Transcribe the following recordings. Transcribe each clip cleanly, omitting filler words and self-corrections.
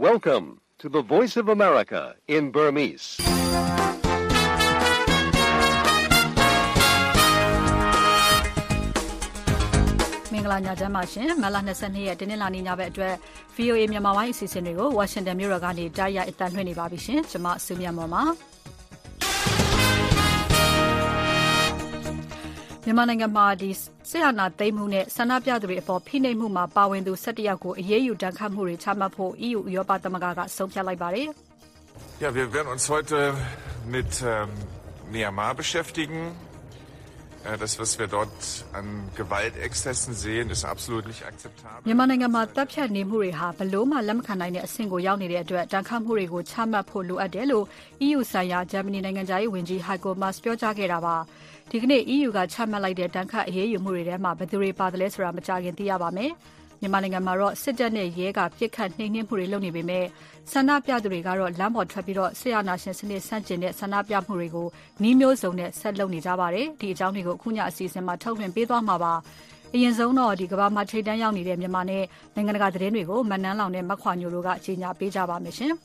Welcome to the Voice of America in Burmese. မင်္ဂလာညချမ်းပါရှင်မလ22ရက်တင်းနှင်းလာနေညဘက်အတွက် VOA မြန်မာပိုင်းအစီအစဉ်တွေကို Washington မြို့တော်ကနေတိုက်ရိုက်အသံလွှင့်နေပါပြီရှင်ကျွန်မစုမြတ်မော်ပါမြန်မာနိုင်ငံမှာဒီစစ်အာဏာသိမ်းမှုနဲ့ဆန္ဒပြသူတွေအပေါ်ဖိနှိပ်မှုမှာပါဝင်သူ17ယောက်ကိုအရေးယူဒဏ်ခတ်မှုတွေချမှတ်ဖို့ EU ဥရောပသမဂ္ဂကဆုံးဖြတ်လိုက်ပါတယ် Ja, wir werden uns heute mit Myanmar beschäftigen. Das, was wir dort an Gewaltexzessen sehen, ist absolut nicht akzeptabel. မြန်မာနိုင်ငံမှာတပ်ဖြတ်နေမှုတွေဟာဘလို့မှလက်မခံနိုင်တဲ့အဆင့်ကိုရောက်နေတဲ့အတွက်ဒဏ်ခတ်မှုတွေကိုချမှတ်ဖို့လိုအပ်တယ်လို့ EU ဆိုင်ရာဂျာမနီနိုင်ငံသားရေးဝန်ကြီး Heiko Maas ပြောကြားခဲ့တာပါဒီကနေ့ EU ကချမှတ်လိုက်တဲ့ဒဏ်ခတ်အရေးယူမှုတွေထဲမှာဘယ်သူတွေပါတယ်လဲဆိုတာမကြခင်သိရပါမယ်မြန်မာနိုင်ငံမှာတော့စစ်တပ်နဲ့ရဲကပြစ်ခတ်နှိမ်နင်းမှုတွေလုပ်နေပေမဲ့ဆန္ဒပြသူတွေကတော့လမ်းပေါ်ထွက်ပြီးတော့ဆရာနာရှင်စနစ်ဆန့်ကျင်တဲ့ဆန္ဒပြမှုတွေကိုနှီးမျိုးစုံနဲ့ဆက်လုပ်နေကြပါတယ်ဒီအကြောင်းတွေကိုအခုညအစီအစဉ်မှာထုတ်လွှင့်ပေးသွားမှာပါအရင်ဆုံးတော့ဒီကမ္ဘာမှာထိပ်တန်းရောက်နေတဲ့မြန်မာနဲ့နိုင်ငံတကာသတင်းတွေကိုမနန်းလောင်နဲ့မခွာညိုတို့ကကြီးညာပေးကြပါမယ်ရှင်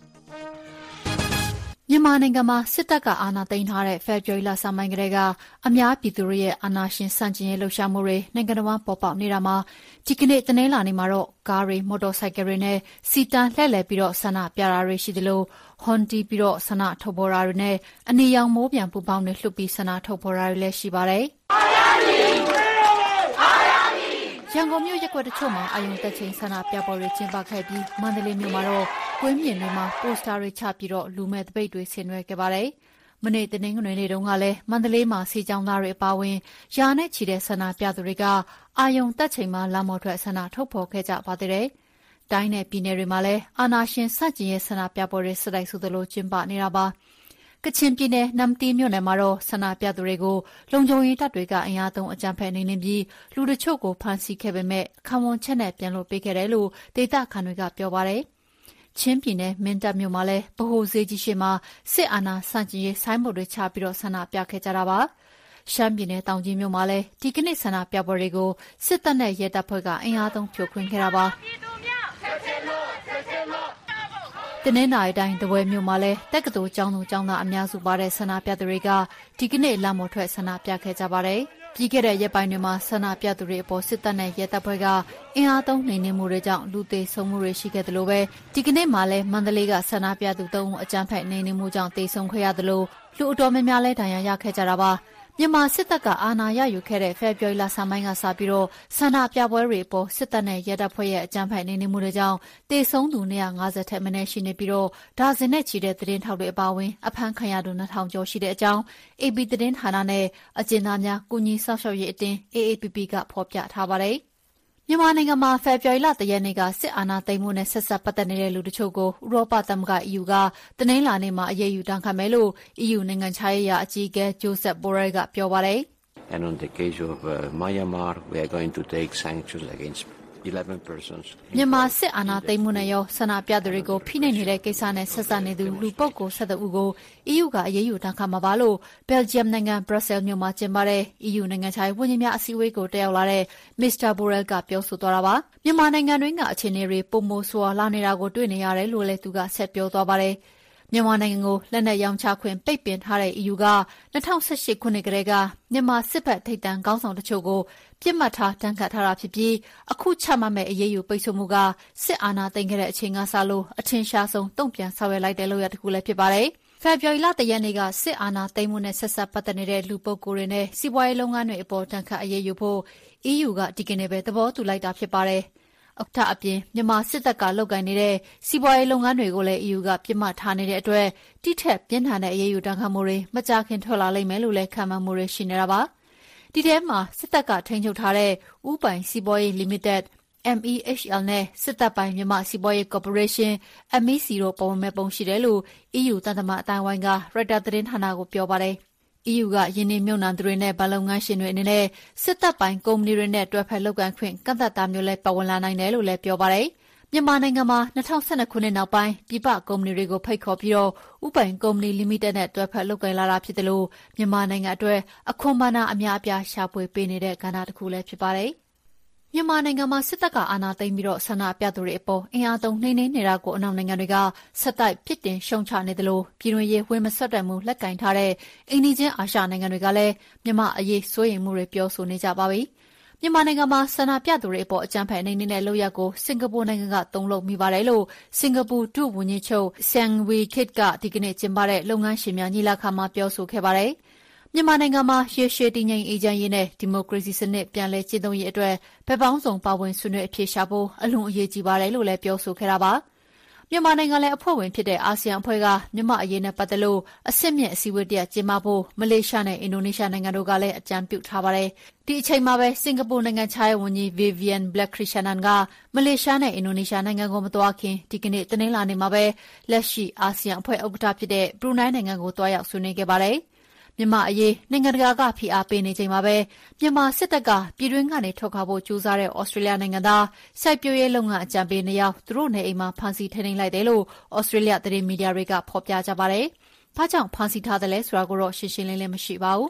မြန်မာနိုင်ငံမှာစစ်တပ်ကအာဏာသိမ်းထားတဲ့ဖေဖော်ဝါရီလဆန်းပိုင်းကတည်းကအများပြည်သူတွေရဲ့အာဏာရှင်ဆန့်ကျင်ရေးလှုပ်ရှားမှုတွေနိုင်ငံတော်မှာပေါ်ပေါက်နေတာမှာဒီကနေ့တနင်္လာနေ့မှာတော့ကားတွေမော်တော်ဆိုင်ကယ်တွေနဲ့စီတန်းလှည့်လည်ပြီးတော့ဆန္ဒပြတာတွေရှိသလိုဟွန်တီပြီးတော့ဆန္ဒထုတ်ဖော်တာတွေနဲ့အနီရောင်မိုးပြန်ပူပေါင်းတွေလှုပ်ပြီးဆန္ဒထုတ်ဖော်တာတွေလည်းရှိပါတယ်ရန်ကုန်မြို့ရပ်ကွက်တချို့မှာအယုံတက်ချိန်ဆန္ဒပြပွဲတွေကျင်းပခဲ့ပြီးမန္တလေးမြို့မှာတော့ကွင်းပြင်တွေမှာပိုစတာတွေချပြီးတော့လူမဲ့တပိတ်တွေဆင်နွှဲခဲ့ပါတယ်။မနေ့တနင်္ဂနွေနေ့တုန်းကလည်းမန္တလေးမှာစီကြောင်းသားတွေအပါအဝင်ရာနဲ့ချီတဲ့ဆန္ဒပြသူတွေကအာယုံတက်ချိန်မှာလမ်းပေါ်ထွက်ဆန္ဒထုတ်ဖော်ခဲ့ကြပါသေးတယ်။တိုင်းနယ်ပြည်နယ်တွေမှာလည်းအာဏာရှင်စတင်ရေးဆန္ဒပြပွဲတွေစတိုက်ဆိုသလိုကျင်းပနေတာပါ။ကချင်ပြည်နယ်နမ်တီးမြို့နယ်မှာတော့ဆန္ဒပြသူတွေကိုလုံခြုံရေးတပ်တွေကအင်အားသုံးအကြမ်းဖက်နှိမ်နင်းပြီးလူတချို့ကိုဖမ်းဆီးခဲ့ပေမဲ့ခံဝန်ချက်နဲ့ပြန်လွှတ်ပေးခဲ့တယ်လို့ဒေသခံတွေကပြောပါတယ်။ချင်းပြည်နယ်မင်းတပ်မြို့မှာလည်းဗဟိုဈေးကြီးရှိမှာစစ်အာဏာဆန့်ကျင်ရေးဆိုင်းဘုတ်တွေချပြီးတော့ဆန္ဒပြခဲ့ကြတာပါ။ရှမ်းပြည်နယ်တောင်ကြီးမြို့မှာလည်းဒီကနေ့ဆန္ဒပြပွဲတွေကိုစစ်တပ်နဲ့ရဲတပ်ဖွဲ့ကအင်အားသုံးဖြိုခွင်းခဲ့တာပါ။တနင်္လာရီတိုင်းတပွဲမြို့မှာလည်းတက္ကသိုလ်ကျောင်းသူကျောင်းသားအများစုပါတဲ့ဆန္ဒပြသူတွေကဒီကနေ့လမ်းပေါ်ထွက်ဆန္ဒပြခဲ့ကြပါတယ်။ပြီးခဲ့တဲ့ရက်ပိုင်းတွေမှာဆန္ဒပြသူတွေအပေါ်စစ်တပ်နဲ့ရဲတပ်ဖွဲ့ကအင်အားသုံးနှိမ်နင်းမှုတွေကြောင့်လူသေဆုံးမှုတွေရှိခဲ့တယ်လို့ပဲဒီကနေ့မှလည်းမန္တလေးကဆန္ဒပြသူ3ဦးအကြမ်းဖက်နှိမ်နင်းမှုကြောင့်သေဆုံးခဲ့ရတယ်လို့လူအတော်များများလည်းဒဏ်ရာရခဲ့ကြတာပါ။မြန်မာစစ်တပ်ကအာဏာရယူခဲ့တဲ့ဖေဖော်ဝါရီလဆန်းပိုင်းကစပြီးတော့ဆန္ဒပြပွဲတွေအပေါ်စစ်တပ်နဲ့ရဲတပ်ဖွဲ့ရဲ့အကြမ်းဖက်နှိမ်နင်းမှုတွေကြောင့်သေဆုံးသူ250ထက်မနည်းရှိနေပြီးတော့ဒါဇင်နဲ့ချီတဲ့သတင်းထောက်တွေအပါအဝင်အဖမ်းခံရသူ2000ကျော်ရှိတဲ့အကြောင်း AB သတင်းဌာနနဲ့အကျဉ်းသားများကုညီဆောက်ရှောက်ရေးအတင်း AAPP ကဖော်ပြထားပါတယ်။မြန်မာနိုင်ငံမှာဖေဖော်ဝါရီလ1ရက်နေ့ကစစ်အာဏာသိမ်းမှုနဲ့ဆက်စပ်ပတ်သက်နေတဲ့လူတချို့ကိုဥရောပသမဂ္ဂ EU ကတနင်္လာနေ့မှာအရေးယူဒဏ်ခတ်မယ်လို့ EU နိုင်ငံခြားရေးရာအကြီးအကဲ Josep Borrell ကပြောပါတယ်။ And on the case of Myanmar, we are going to take sanctions against 11 persons. မြန်မာစစ်အာဏာသိမ်းမှုနဲ့ရောဆန္ဒပြသူတွေကိုဖိနှိပ်နေတဲ့ကိစ္စနဲ့ဆက်စပ်နေသူလူပုဂ္ဂိုလ်17ဦးကို EU ကအရေးယူဒဏ်ခတ်မှာပါလို့ Belgium နိုင်ငံ Brussels မြို့မှာကျင်းပတဲ့ EU နိုင်ငံခြားရေးဝန်ကြီးများအစည်းအဝေးကိုတက်ရောက်လာတဲ့ Mr. Borrell ကပြောဆိုသွားတာပါ။မြန်မာနိုင်ငံတွင်းကအခြေအနေတွေပုံမိုဆိုးလာနေတာကိုတွေ့နေရတယ်လို့လည်းသူကဆက်ပြောသွားပါတယ်။မြန်မာနိုင်ငံကိုလက်နက်ရောင်းချခွင့်ပိတ်ပင်ထားတဲ့ EU က2018ခုနှစ်ကတည်းကမြန်မာစစ်ဘက်ထိပ်တန်းခေါင်းဆောင်တချို့ကိုပြစ်မှတ်ထားတန်းခတ်ထားတာဖြစ်ပြီးအခုချမှတ်မဲ့အရေးယူပိတ်ဆို့မှုကစစ်အာဏာသိမ်းခဲ့တဲ့အချိန်ကစလို့အထင်ရှားဆုံးတုံ့ပြန်ဆောင်ရွက်လိုက်တဲ့လုပ်ရတစ်ခုလည်းဖြစ်ပါတယ်။ဖေဖော်ဝါရီလ1ရက်နေ့ကစစ်အာဏာသိမ်းမှုနဲ့ဆက်စပ်ပတ်သက်နေတဲ့လူပုဂ္ဂိုလ်တွေနဲ့စီးပွားရေးလုပ်ငန်းတွေအပေါ်တန်းခတ်အရေးယူဖို့ EU ကဒီကနေ့ပဲသဘောတူလိုက်တာဖြစ်ပါတယ်။အခုအပြင်မြန်မာစစ်တပ်ကလုပ်ကိုင်နေတဲ့စီးပွားရေးလုပ်ငန်းတွေကိုလည်း EU ကပြစ်မှတ်ထားနေတဲ့အတွက်တိထက်ပြင်းထန်တဲ့အရေးယူဒဏ်ခတ်မှုတွေမကြာခင်ထွက်လာလိမ့်မယ်လို့လည်းခန့်မှန်းမှုတွေရှိနေတာပါ။ဒီထဲမှာစစ်တပ်ကထိန်းချုပ်ထားတဲ့ဥပိုင်စီးပွားရေး Limited MEHL နဲ့စစ်တပ်ပိုင်းမြန်မာစီးပွားရေး Corporation MEC တို့ပုံမဲ့ပုံရှိတယ်လို့ EU တန်တမအတိုင်းဝိုင်းက Reuters သတင်းဌာနကိုပြောပါတယ်။ EU ကယင်းနှမြုံနှံသူတွေနဲ့ဗလုပ်ငန်းရှင်တွေအနေနဲ့စစ်တပ်ပိုင်းကုမ္ပဏီတွေနဲ့တွဲဖက်လုပ်ကိုင်ခွင့်ကန့်သတ်တာမျိုးလည်းပတ်ဝင်လာနိုင်တယ်လို့လည်းပြောပါတယ်။မြန်မာနိုင်ငံမှာ2012ခုနှစ်နောက်ပိုင်းပြည်ပကုမ္ပဏီတွေကိုဖိတ်ခေါ်ပြီးတော့ဥပိုင်ကုမ္ပဏီ Limited နဲ့တွဲဖက်လုပ်ကိုင်လာတာဖြစ်တယ်လို့မြန်မာနိုင်ငံအတွက်အခွန်ဘာနာအများအပြားရှာဖွေပေးနေတဲ့ကဏ္ဍတစ်ခုလည်းဖြစ်ပါတယ်။မြန်မာနိုင်ငံမှာစစ်တပ်ကအာဏာသိမ်းပြီးဆန္ဒပြသူတွေအပေါ်အင်အားသုံးနှိမ်နင်းနေတာကိုအနောက်နိုင်ငံတွေကဆက်တိုက်ပြစ်တင်ရှုံချနေသလိုပြည်တွင်းရေးဝင်မစွက်တဲ့မှုလက်ကင်ထားတဲ့အိမ်နီးချင်းအာရှနိုင်ငံတွေကလည်းမြန်မာအရေးစိုးရိမ်မှုတွေပြောဆိုနေကြပါပြီ။မြန်မာနိုင်ငံမှာဆန္ဒပြသူတွေအပေါ်အကြမ်းဖက်နှိမ်နင်းတဲ့လုပ်ရပ်ကိုစင်ကာပူနိုင်ငံကသုံးလုပ်မိပါတယ်လို့စင်ကာပူဒုဝန်ကြီးချုပ် Seng Wee Kit ကဒီကနေ့ကျင်းပတဲ့လုပ်ငန်းရှင်များညီလာခံမှာပြောဆိုခဲ့ပါတယ်။မြန်မာနိုင်ငံမှာရေရှည်တည်ငြိမ်အေးချမ်းရေးနဲ့ဒီမိုကရေစီစနစ်ပြန်လည်ကျင့်သုံးရေးအတွက်ဘက်ပေါင်းစုံပါဝင်ဆွေးနွေးအဖြေရှာဖို့အလွန်အရေးကြီးပါတယ်လို့လည်းပြောဆိုခဲ့တာပါ။မြန်မာနိုင်ငံလည်းအဖွဲ့ဝင်ဖြစ်တဲ့အာဆီယံအဖွဲ့ကမြန်မာအရေးနဲ့ပတ်သက်လို့အဆင့်မြင့်အစည်းအဝေးတစ်ရပ်ကျင်းပဖို့မလေးရှားနဲ့အင်ဒိုနီးရှားနိုင်ငံတို့ကလည်းအကြံပြုထားပါတယ်။ဒီအချိန်မှာပဲစင်ကာပူနိုင်ငံခြားရေးဝန်ကြီး Vivian Balakrishnan ကမလေးရှားနဲ့အင်ဒိုနီးရှားနိုင်ငံကိုမသွားခင်ဒီကနေ့တနင်္လာနေ့မှာပဲလက်ရှိအာဆီယံအဖွဲ့ဥက္ကဋ္ဌဖြစ်တဲ့ဘရူနိုင်းနိုင်ငံကိုတွားရောက်ဆွေးနွေးခဲ့ပါတယ်။မြန်မာအရေးနိုင်ငံတကာကဖိအားပေးနေချိန်မှာပဲမြန်မာစစ်တပ်ကပြည်တွင်းကနေထွက်ခွာဖို့ကြိုးစားတဲ့ဩစတြေးလျနိုင်ငံသားစိုက်ပျိုးရေးလုပ်ငန်းအကြံပေး2ယောက်သူတို့နေအိမ်မှာဖမ်းဆီးထိန်းသိမ်းလိုက်တယ်လို့ဩစတြေးလျသတင်းမီဒီယာတွေကဖော်ပြကြပါတယ်။ဘာကြောင့်ဖမ်းဆီးထားတယ်လဲဆိုတာကိုတော့ရှင်းရှင်းလင်းလင်းမရှိပါဘူး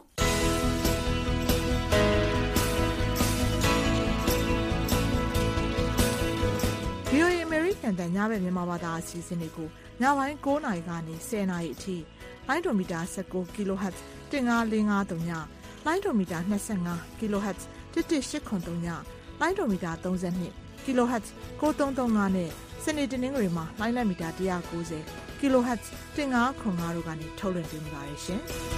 ။ VOA American တန်ညဘက်မြန်မာဘာသာအစီအစဉ်တွေကိုညပိုင်း9:00 နာရီကနေ10:00 နာရီအထိလိုင်းဒိုမီတာ19 kHz 15453ညလိုင်းဒိုမီတာ25 kHz 11803ညလိုင်းဒိုမီတာ32 kHz 9335နဲ့စနေတနင်္ဂနွေမှာလိုင်းလက်မီတာ190 kHz 1505တို့ကနေထုတ်လွှင့်ပေးနေပါတယ်ရှင်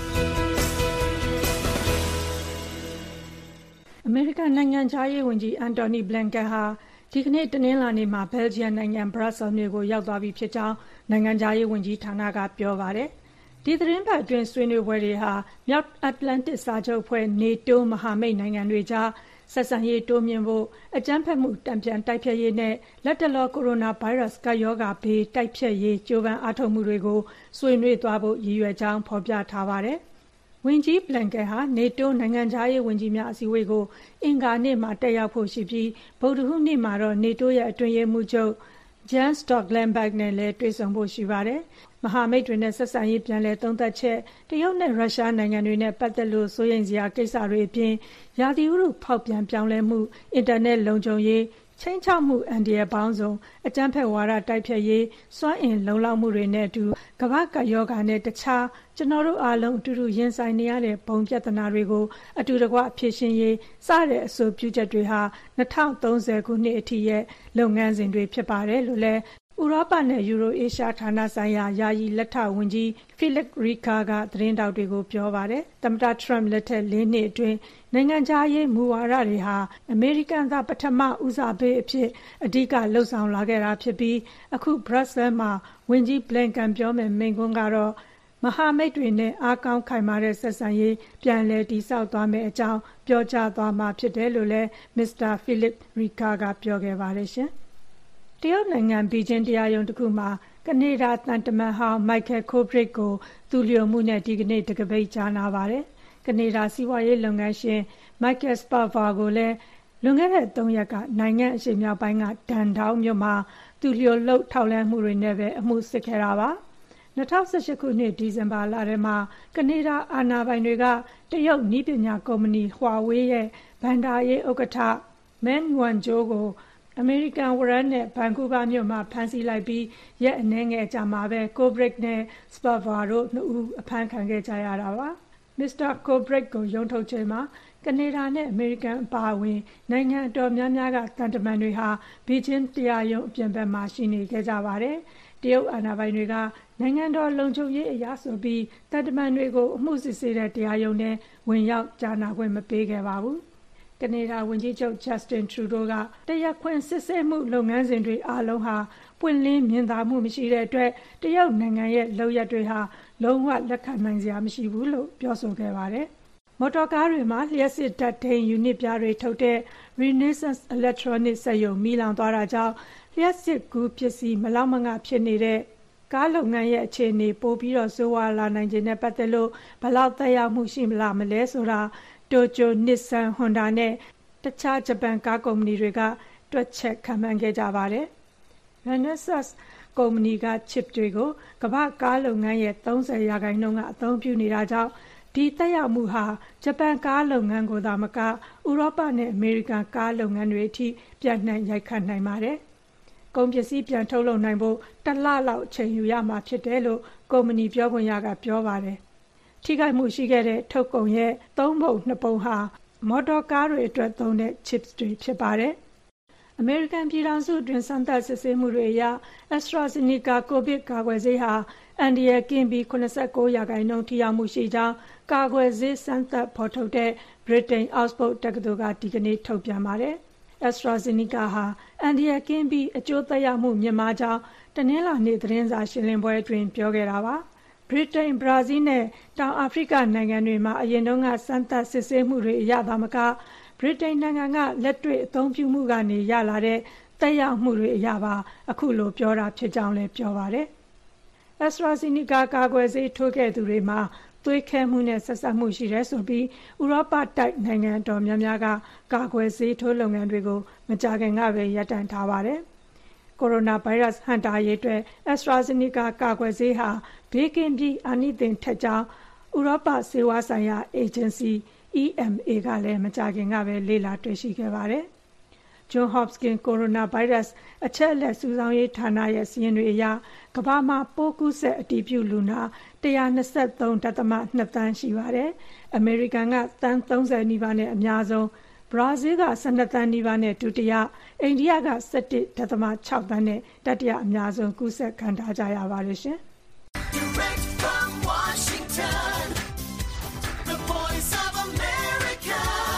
အမေရိကန်နိုင်ငံခြားရေးဝန်ကြီးအန်တိုနီဘလန်ကန်ဟာဒီကနေ့တနင်္လာနေ့မှာဘယ်လ်ဂျီယံနိုင်ငံဘရပ်ဆဲလ်မြို့ကိုရောက်သွားပြီဖြစ်ကြောင်းနိုင်ငံခြားရေးဝန်ကြီးဌာနကပြောပါတယ်။ဒီသတင်းပတ်အတွင်းဆွေးနွေးပွဲတွေဟာမြောက်အတ္တလန်တစ်စာချုပ်အဖွဲ့နေတိုးမဟာမိတ်နိုင်ငံတွေကြားဆက်ဆံရေးတိုးမြှင့်ဖို့အကြမ်းဖက်မှုတန်ပြန်တိုက်ဖျက်ရေးနဲ့လက်တလောကိုရိုနာဗိုင်းရပ်စ်ကပ်ရောဂါဘေးတိုက်ဖျက်ရေးကြိုးပမ်းအားထုတ်မှုတွေကိုဆွေးနွေးသွားဖို့ရည်ရွယ်ကြောင်းဖော်ပြထားပါတယ်။ဝန်ကြီးဘလန်ကန်ဟာနေတိုးနိုင်ငံခြားရေးဝန်ကြီးများအစည်းအဝေးကိုအင်္ဂါနေ့မှာတက်ရောက်ဖို့ရှိပြီးဗုဒ္ဓဟူးနေ့မှာတော့နေတိုးရဲ့အတွင်းရေးမှူးချုပ်Jens Stoltenberg နဲ့လည်းတွေ့ဆုံဖို့ရှိပါတယ်။မဟာမိတ်တွေနဲ့ဆက်ဆံရေးပြန်လည်သုံးသပ်ချက်တရုတ်နဲ့ရုရှားနိုင်ငံတွေနဲ့ပတ်သက်လို့စိုးရိမ်စရာကိစ္စတွေအပြင်ရာသီဥတုဖောက်ပြန်ပြောင်းလဲမှုအင်တာနက်လုံခြုံရေးခြိမ်းခြောက်မှုအန္တရာယ်ပေါင်းစုံအကြမ်းဖက်ဝါဒတိုက်ဖျက်ရေးစွမ်းအင်လုံလောက်မှုတွေနဲ့အတူကမ္ဘာ့ကပ်ရောဂါနဲ့တခြားကျွန်တော်တို့အားလုံးအတူတူရင်ဆိုင်နေရတဲ့ဘုံပြဿနာတွေကိုအတူတကွဖြေရှင်းရေးစတဲ့အဆိုပြုချက်တွေဟာ2030ခုနှစ်အထိရဲ့လုပ်ငန်းစဉ်တွေဖြစ်ပါတယ်လို့လည်းဥရောပနဲ့ယူရိုအေးရှားဌာနဆိုင်ရာယာယီလက်ထောက်ဝန်ကြီးဖိလစ်ရီကာကသတင်းတောက်တွေကိုပြောပါတယ်။သမ္မတထရမ့်လက်ထက်4နှစ်အတွင်းနိုင်ငံခြားရေးမူဝါဒတွေဟာအမေရိကန်ကပထမဦးစားပေးအဖြစ်အဓိကလှုပ်ဆောင်လာခဲ့တာဖြစ်ပြီးအခုဘရပ်ဆဲလ်မှာဝန်ကြီးဘလန်ကန်ပြောမယ့်မိန့်ခွန်းကတော့မဟာမိတ်တွေနဲ့အားကောင်းခိုင်မာတဲ့ဆက်ဆံရေးပြန်လည်တည်ဆောက်သွားမယ့်အကြောင်းပြောကြားသွားမှာဖြစ်တယ်လို့လည်းမစ္စတာဖိလစ်ရီကာကပြောခဲ့ပါတယ်ရှင်။တရုတ်နိုင်ငံဘီဂျင်းတရားရုံးတစ်ခုမှာကနေဒါသံတမန်ဟောင်းမိုက်ကယ်ကိုဘရစ်ကိုသူလျိုမှုနဲ့ဒီကနေ့တကပိတ်ကြားနာပါတယ်။ကနေဒါစီးပွားရေးလုပ်ငန်းရှင်မိုက်ကယ်စပါဗာကိုလည်းလွန်ခဲ့တဲ့3ရက်ကနိုင်ငံအရှေ့မြောက်ပိုင်းကဒန်ဒေါင်းမြို့မှာသူလျိုလှုပ်ထောက်လှမ်းမှုတွေနဲ့ပဲအမှုစစ်ခဲ့တာပါ။2018ခုနှစ်ဒီဇင်ဘာလထဲမှာကနေဒါအာဏာပိုင်တွေကတရုတ်နည်းပညာကုမ္ပဏီဟွာဝေးရဲ့ဘဏ္ဍာရေးဥက္ကဋ္ဌမန်ဝမ်ဂျိုးကိုအမေရိကန်ဝရမ်းနဲ့ဗန်ကူးဗားမြို့မှာဖမ်းဆီးလိုက်ပြီးရက်အနည်းငယ်ကြာမှာပဲကိုဘရစ်နဲ့စပါဗာတို့2ဦးအဖမ်းခံခဲ့ကြရတာပါ။မစ္စတာကိုဘရစ်ကိုရုံးထုတ်ချိန်မှာကနေဒါနဲ့အမေရိကန်အပါအဝင်နိုင်ငံအတော်များများကသံတမန်တွေဟာဘီဂျင်းတရားရုံးအပြင်ဘက်မှာရှိနေခဲ့ကြပါတယ်။တရုတ်အာဏာပိုင်တွေကနိုင်ငံတော်လုံခြုံရေးအရာဆိုပြီးသံတမန်တွေကိုအမှုစစ်ဆေးတဲ့တရားရုံးနဲ့ဝင်ရောက်ကြားနာခွင့်မပေးခဲ့ပါဘူး။ကနေဒါဝန်ကြီးချုပ်ဂျက်စတင်ထရူဒိုကတရားခွင်စစ်ဆေးမှုလုပ်ငန်းစဉ်တွေအားလုံးဟာပွင့်လင်းမြင်သာမှုမရှိတဲ့အတွက်တရုတ်နိုင်ငံရဲ့လုပ်ရပ်တွေဟာလုံးဝလက်ခံနိုင်စရာမရှိဘူးလို့ပြောဆိုခဲ့ပါတယ်။မော်တော်ကားတွေမှာလျှပ်စစ်ဓာတ်ထိန်းယူနစ်ပြားတွေထုတ်တဲ့ Renaissance Electronics စက်ရုံမီးလောင်သွားတာကြောင့်လျှပ်စစ်ကူးပစ္စည်းမလောက်မငဖြစ်နေတဲ့ကားလုပ်ငန်းရဲ့အခြေအနေပိုပြီးဆိုးဝါးလာနိုင်ခြင်းနဲ့ပတ်သက်လို့ဘယ်လောက်သက်ရောက်မှုရှိလာမလဲဆိုတာတိုကျိုနစ်ဆန်ဟွန်ဒါနဲ့တခြားဂျပန်ကားကုမ္ပဏီတွေကတွက်ချက်ခန့်မှန်းခဲ့ကြပါတယ်။ Renesas ကုမ္ပဏီက chip တွေကိုကမ္ဘာ့ကားလုပ်ငန်းရဲ့30%ကအသုံးပြုနေတာကြောင့်ဒီသက်ရောက်မှုဟာဂျပန်ကားလုပ်ငန်းကိုသာမကဥရောပနဲ့အမေရိကန်ကားလုပ်ငန်းတွေအထိပြန့်နှံ့ရိုက်ခတ်နိုင်ပါတယ်။ကုန်ပစ္စည်းပြန်ထုတ်လုပ်နိုင်ဖို့1 လလောက်အချိန်ယူရမှာဖြစ်တယ်လို့ကုမ္ပဏီပြောခွင့်ရကပြောပါတယ်။ထိခိုက်မှုရှိခဲ့တဲ့ထုတ်ကုန်ရဲ့3 ပုံ 2 ပုံဟာမော်တော်ကားတွေအတွက်သုံးတဲ့ chips တွေဖြစ်ပါတယ်။အမေရိကန်ပြည်ထောင်စုတွင်စမ်းသပ်စစ်ဆေးမှုတွေအရ AstraZeneca ကိုဗစ်ကာကွယ်ဆေးဟာအန္တရာယ်ကင်းပြီး 79% ထိရောက်မှုရှိကြောင်းကာကွယ်ဆေးစမ်းသပ်ဖော်ထုတ်တဲ့ Britain Oxford တက္ကသိုလ်ကဒီကနေ့ထုတ်ပြန်ပါတယ်။ AstraZeneca ဟာအန္တရာယ်ကင်းပြီးအကျိုးသက်ရောက်မှုမြင့်မားကြောင်းတနင်္လာနေ့သတင်းစာရှင်းလင်းပွဲအတွင်းပြောခဲ့တာပါ။ ဗြိတိန်၊ဘရာဇီးနဲ့တောင်အာဖရိကနိုင်ငံတွေမှာအရင်တုန်းကစမ်းသပ်စစ်ဆေးမှုတွေအရသာမကဗြိတိန်နိုင်ငံကလက်တွေ့အသုံးပြုမှုကနေရလာတဲ့သက်ရောက်မှုတွေအရပါအခုလိုပြောတာဖြစ်ကြောင်းလည်းပြောပါတယ်။ AstraZeneca ကာကွယ်ဆေးထိုးခဲ့သူတွေမှာသွေးခဲမှုနဲ့ဆက်စပ်မှုရှိတယ်ဆိုပြီးဥရောပတိုက်နိုင်ငံတော်များများကကာကွယ်ဆေးထိုးလုပ်ငန်းတွေကိုမကြာခင်ကပဲရပ်တန့်ထားပါတယ်။ကိုရိုနာဗိုင်းရပ်စ်ဟန့်တားရေးအတွက် AstraZeneca ကာကွယ်ဆေးဟာဘေးကင်းပြီးအာနိသင်ထက်ကြောင်းဥရောပဆေးဝါးဆိုင်ရာအေဂျင်စီ EMA ကလည်းမကြာခင်ကပဲလေ့လာတွေ့ရှိခဲ့ပါတယ်။ Johns Hopkins ကိုရိုနာဗိုင်းရပ်စ်အချက်အလက်စုဆောင်းရေးဌာနရဲ့စာရင်းတွေအရကမ္ဘာမှာပိုးကူးစက်အတည်ပြုလူနာ123.2 သန်းရှိပါတယ်။အမေရိကန်ကသန်း30နီးပါးနဲ့အများဆုံးဘရာဇီးက12သန်းနီးပါးနဲ့ဒုတိယအိန္ဒိယက17.6 သန်းနဲ့တတိယအများဆုံးကူးစက်ခံထားကြရပါတယ်ရှင်။ Direct from Washington, the voice of America,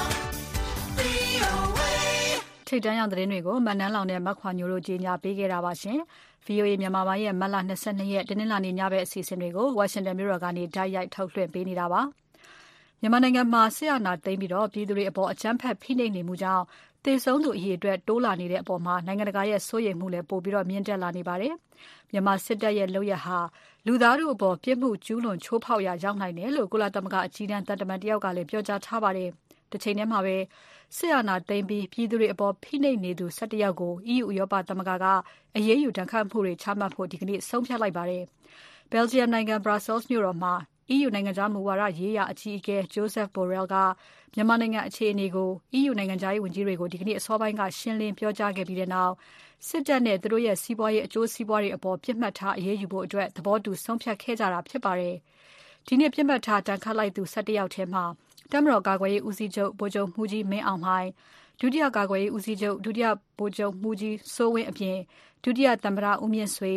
VOA. ထိပ်တန်းရောက်သတင်းတွေကိုမန်နန်းလောင်နဲ့မခွာညိုတို့ကြီးညာပေးခဲ့တာပါရှင်။ VOA မြန်မာပိုင်းရဲ့မတ်လ22ရက်တနင်္လာနေ့ညဘက်အစီအစဉ်တွေကို Washington မြို့တော်ကနေတိုက်ရိုက်ထုတ်လွှင့်ပေးနေတာပါ။မြန်မာနိုင်ငံမှာဆရာနာသိမ်းပြီးပြည်သူတွေအပေါ်အကြမ်းဖက်ဖိနှိပ်နေမှုကြောင့်သေဆုံးသူအရေအတွက်တိုးလာနေတဲ့အပေါ်မှာနိုင်ငံတကာရဲ့စိုးရိမ်မှုလည်းပိုပြီးမြင့်တက်လာနေပါတယ်။မြန်မာစစ်တပ်ရဲ့လုပ်ရပ်ဟာလူသားတို့အပေါ်ပြစ်မှုကျူးလွန်ချိုးဖောက်ရာရောက်နိုင်တယ်လို့ကုလသမဂ္ဂအကြီးတန်းသံတမန်တယောက်ကလည်းပြောကြားထားပါတယ်။တစ်ချိန်တည်းမှာပဲစစ်အာဏာသိမ်းပြီးပြည်သူတွေအပေါ်ဖိနှိပ်နေသူ17ယောက်ကို EU ဥရောပသမဂ္ဂကအရေးယူဒဏ်ခတ်မှုတွေချမှတ်ဖို့ဒီကနေ့ဆုံးဖြတ်လိုက်ပါတယ်။ Belgium နိုင်ငံ Brussels မြို့တော်မှာ EU နိုင်ငံခြားမူဝါဒရေးရာအကြီးအကဲ Joseph Borrell ကမြန်မာနိုင်ငံအခြေအနေကို EU နိုင်ငံခြားရေးဝန်ကြီးတွေကိုဒီကနေ့အစောပိုင်းကရှင်းလင်းပြောကြားခဲ့ပြီးနောက်စစ်တပ်နဲ့သူတို့ရဲ့စီးပွားရေးအကျိုးစီးပွားတွေအပေါ်ပြစ်မှတ်ထားအရေးယူဖို့အတွက်သဘောတူဆုံးဖြတ်ခဲ့ကြတာဖြစ်ပါတယ်။ဒီနေ့ပြစ်မှတ်ထားဒဏ်ခတ်လိုက်သူ17ယောက်ထဲမှာတပ်မတော်ကာကွယ်ရေးဦးစီးချုပ်ဗိုလ်ချုပ်မှူးကြီးမင်းအောင်လှိုင်ဒုတိယကာကွယ်ရေးဦးစီးချုပ်ဒုတိယဗိုလ်ချုပ်မှူးကြီးစိုးဝင်းအပြင်ဒုတိယသမ္မတဦးမြင့်ဆွေ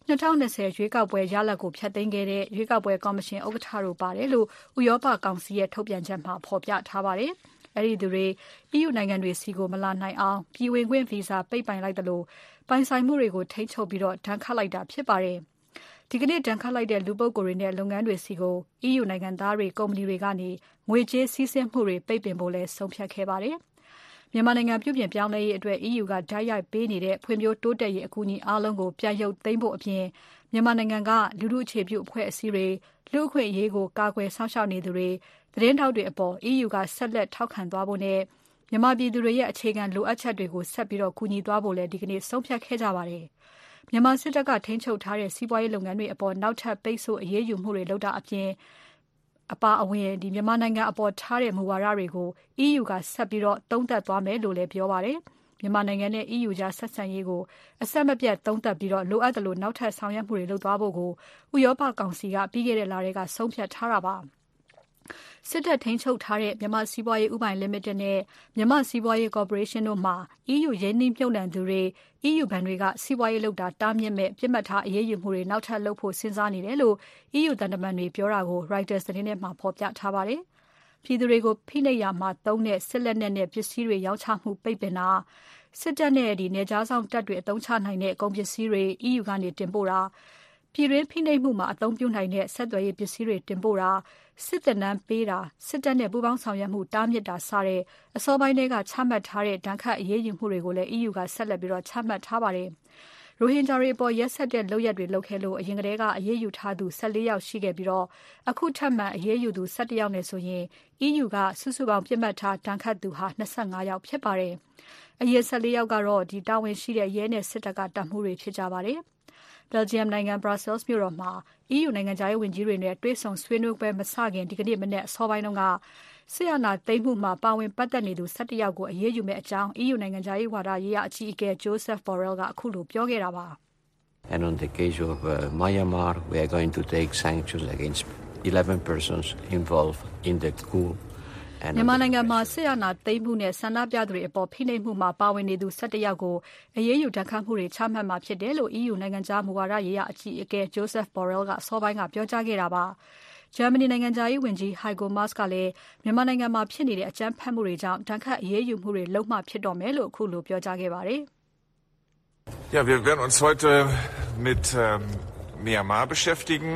2020ရွေးကောက်ပွဲရလဒ်ကိုဖျက်သိမ်းခဲ့တဲ့ရွေးကောက်ပွဲကော်မရှင်ဥက္ကဋ္ဌတို့ပါတယ်လို့ဥရောပကောင်စီရဲ့ထုတ်ပြန်ချက်မှာဖော်ပြထားပါတယ်။အဲဒီသူတွေ EU နိုင်ငံတွေစီကိုမလာနိုင်အောင်ပြည်ဝင်ခွင့်ဗီဇာပိတ်ပင်လိုက်တယ်လို့ပိုင်ဆိုင်မှုတွေကိုထိန်းချုပ်ပြီးဒဏ်ခတ်လိုက်တာဖြစ်ပါတယ်။ဒီကနေ့ဒဏ်ခတ်လိုက်တဲ့လူပုဂ္ဂိုလ်တွေနဲ့လုပ်ငန်းတွေစီကို EU နိုင်ငံသားတွေကုမ္ပဏီတွေကနေငွေကြေးစီးဆင်းမှုတွေပိတ်ပင်ဖို့လည်းဆုံးဖြတ်ခဲ့ပါတယ်။မြန်မာနိုင်ငံပြုပြင်ပြောင်းလဲရေးအတွက် EU ကဓာတ်ရိုက်ပေးနေတဲ့ဖွံ့ဖြိုးတိုးတက်ရေးအကူအညီအားလုံးကိုပြန်ရုပ်သိမ်းဖို့အပြင်မြန်မာနိုင်ငံကလူထုအခြေပြုအဖွဲ့အစည်းတွေလူ့အခွင့်အရေးကိုကာကွယ်စောင့်ရှောက်နေသူတွေသတင်းထောက်တွေအပေါ် EU ကဆက်လက်ထောက်ခံသွားဖို့နဲ့မြန်မာပြည်သူတွေရဲ့အခြေခံလိုအပ်ချက်တွေကိုဆက်ပြီးကူညီသွားဖို့လည်းဒီကနေ့ဆုံးဖြတ်ခဲ့ကြပါတယ်။မြန်မာစစ်တပ်ကထိန်းချုပ်ထားတဲ့စီးပွားရေးလုပ်ငန်းတွေအပေါ်နောက်ထပ်ပိတ်ဆို့အရေးယူမှုတွေလုပ်တာအပြင်အဝင်မြန်မာနိုင်ငံအပေါ်ထားတဲ့မူဝါဒတွေကို EU ကဆက်ပြီးသုံးသပ်သွားမယ်လို့လည်းပြောပါတယ်။မြန်မာနိုင်ငံနဲ့ EU ကြားဆက်ဆံရေးကိုအဆက်မပြတ်သုံးသပ်ပြီးလိုအပ်သလိုနောက်ထပ်ဆောင်ရွက်မှုတွေလုပ်သွားဖို့ကိုဥရောပကောင်စီကပြီးခဲ့တဲ့လထဲကဆုံးဖြတ်ထားတာပါ။စစ်တပ်ထိန်းချုပ်ထားတဲ့မြန်မာစီးပွားရေးဥပိုင် Limited နဲ့မြန်မာစီးပွားရေးကော်ပိုရေးရှင်းတို့မှာ EU ရင်းနှီးမြှုပ်နှံသူတွေ EU ဘဏ်တွေကစီးပွားရေးလုပ်တာတားမြစ်မဲ့ပြစ်မှတ်ထားအရေးယူမှုတွေနောက်ထပ်လုပ်ဖို့စဉ်းစားနေတယ်လို့ EU သံတမန်တွေပြောတာကို Reuters သတင်းထဲမှာဖော်ပြထားပါတယ်။ပြည်သူတွေကိုဖိနှိပ်ရာမှာသုံးတဲ့စစ်လက်နက်နဲ့ပစ္စည်းတွေရောင်းချမှုပိတ်ပင်တာစစ်တပ်နဲ့နယ်ခြားစောင့်တပ်တွေအသုံးချနိုင်တဲ့ကုန်ပစ္စည်းတွေ EU ကနေတင်ပို့တာပြည်တွင်းဖိနှိပ်မှုမှာအသုံးပြုနိုင်တဲ့ဆက်သွယ်ရေးပစ္စည်းတွေတင်ပို့တာစစ်တပ်နန်းပေးတာစစ်တပ်နဲ့ပူးပေါင်းဆောင်ရွက်မှုတားမြစ်တာစတဲ့အစောပိုင်းတွေကချမှတ်ထားတဲ့ဒဏ်ခတ်အရေးယူမှုတွေကိုလည်း EU ကဆက်လက်ပြီးချမှတ်ထားပါတယ်။ရိုဟင်ဂျာတွေအပေါ်ရက်စက်တဲ့လုပ်ရပ်တွေလုပ်ခဲ့လို့အရင်ကတည်းကအရေးယူထားသူ14ယောက်ရှိခဲ့ပြီးအခုထပ်မံအရေးယူသူ17ယောက်နဲ့ဆိုရင် EU ကစုစုပေါင်းပြစ်မှတ်ထားဒဏ်ခတ်သူဟာ25ယောက်ဖြစ်ပါတယ်။ အရင်14ယောက်ကတော့တာဝန်ရှိတဲ့ရဲနဲ့စစ်တပ်ကတပ်မှူးတွေဖြစ်ကြပါတယ်။ Belgium နိုင်ငံ Brussels မြို့တော်မှာ EU နိုင်ငံခြားရေးဝန်ကြီးတွေနဲ့တွေ့ဆုံဆွေးနွေးပွဲမစခင်ဒီကနေ့မနက်အစောပိုင်းကစစ်အာဏာသိမ်းမှုမှာပါဝင်ပတ်သက်နေသူ17ယောက်ကိုအရေးယူမယ့်အကြောင်း EU နိုင်ငံခြားရေးဝါဒရေးရာအကြီးအကဲ Joseph Borrell ကအခုလိုပြောခဲ့တာပါ။ And on the case of Myanmar, we are going to take sanctions against 11 persons involved in the coup. မြန်မာနိုင်ငံမှာစစ်အာဏာသိမ်းမှုနဲ့ဆန္ဒပြသူတွေအပေါ်ဖိနှိပ်မှုမှာပါဝင်နေသူ17ယောက်ကိုအရေးယူဒဏ်ခတ်မှုတွေချမှတ်မှာဖြစ်တယ်လို့ EU နိုင်ငံခြားမူဝါဒရေးရာအကြီးအကဲ Joseph Borrell ကအစောပိုင်းကပြောကြားခဲ့တာပါ။ ဂျာမနီနိုင်ငံခြားရေးဝန်ကြီး Heiko Maas ကလည်းမြန်မာနိုင်ငံမှာဖြစ်နေတဲ့အကြမ်းဖက်မှုတွေကြောင့်ဒဏ်ခတ်အရေးယူမှုတွေလုပ်မှဖြစ်တော့မယ်လို့အခုလိုပြောကြားခဲ့ပါတယ်။ Ja, wir werden uns heute mit Myanmar beschäftigen.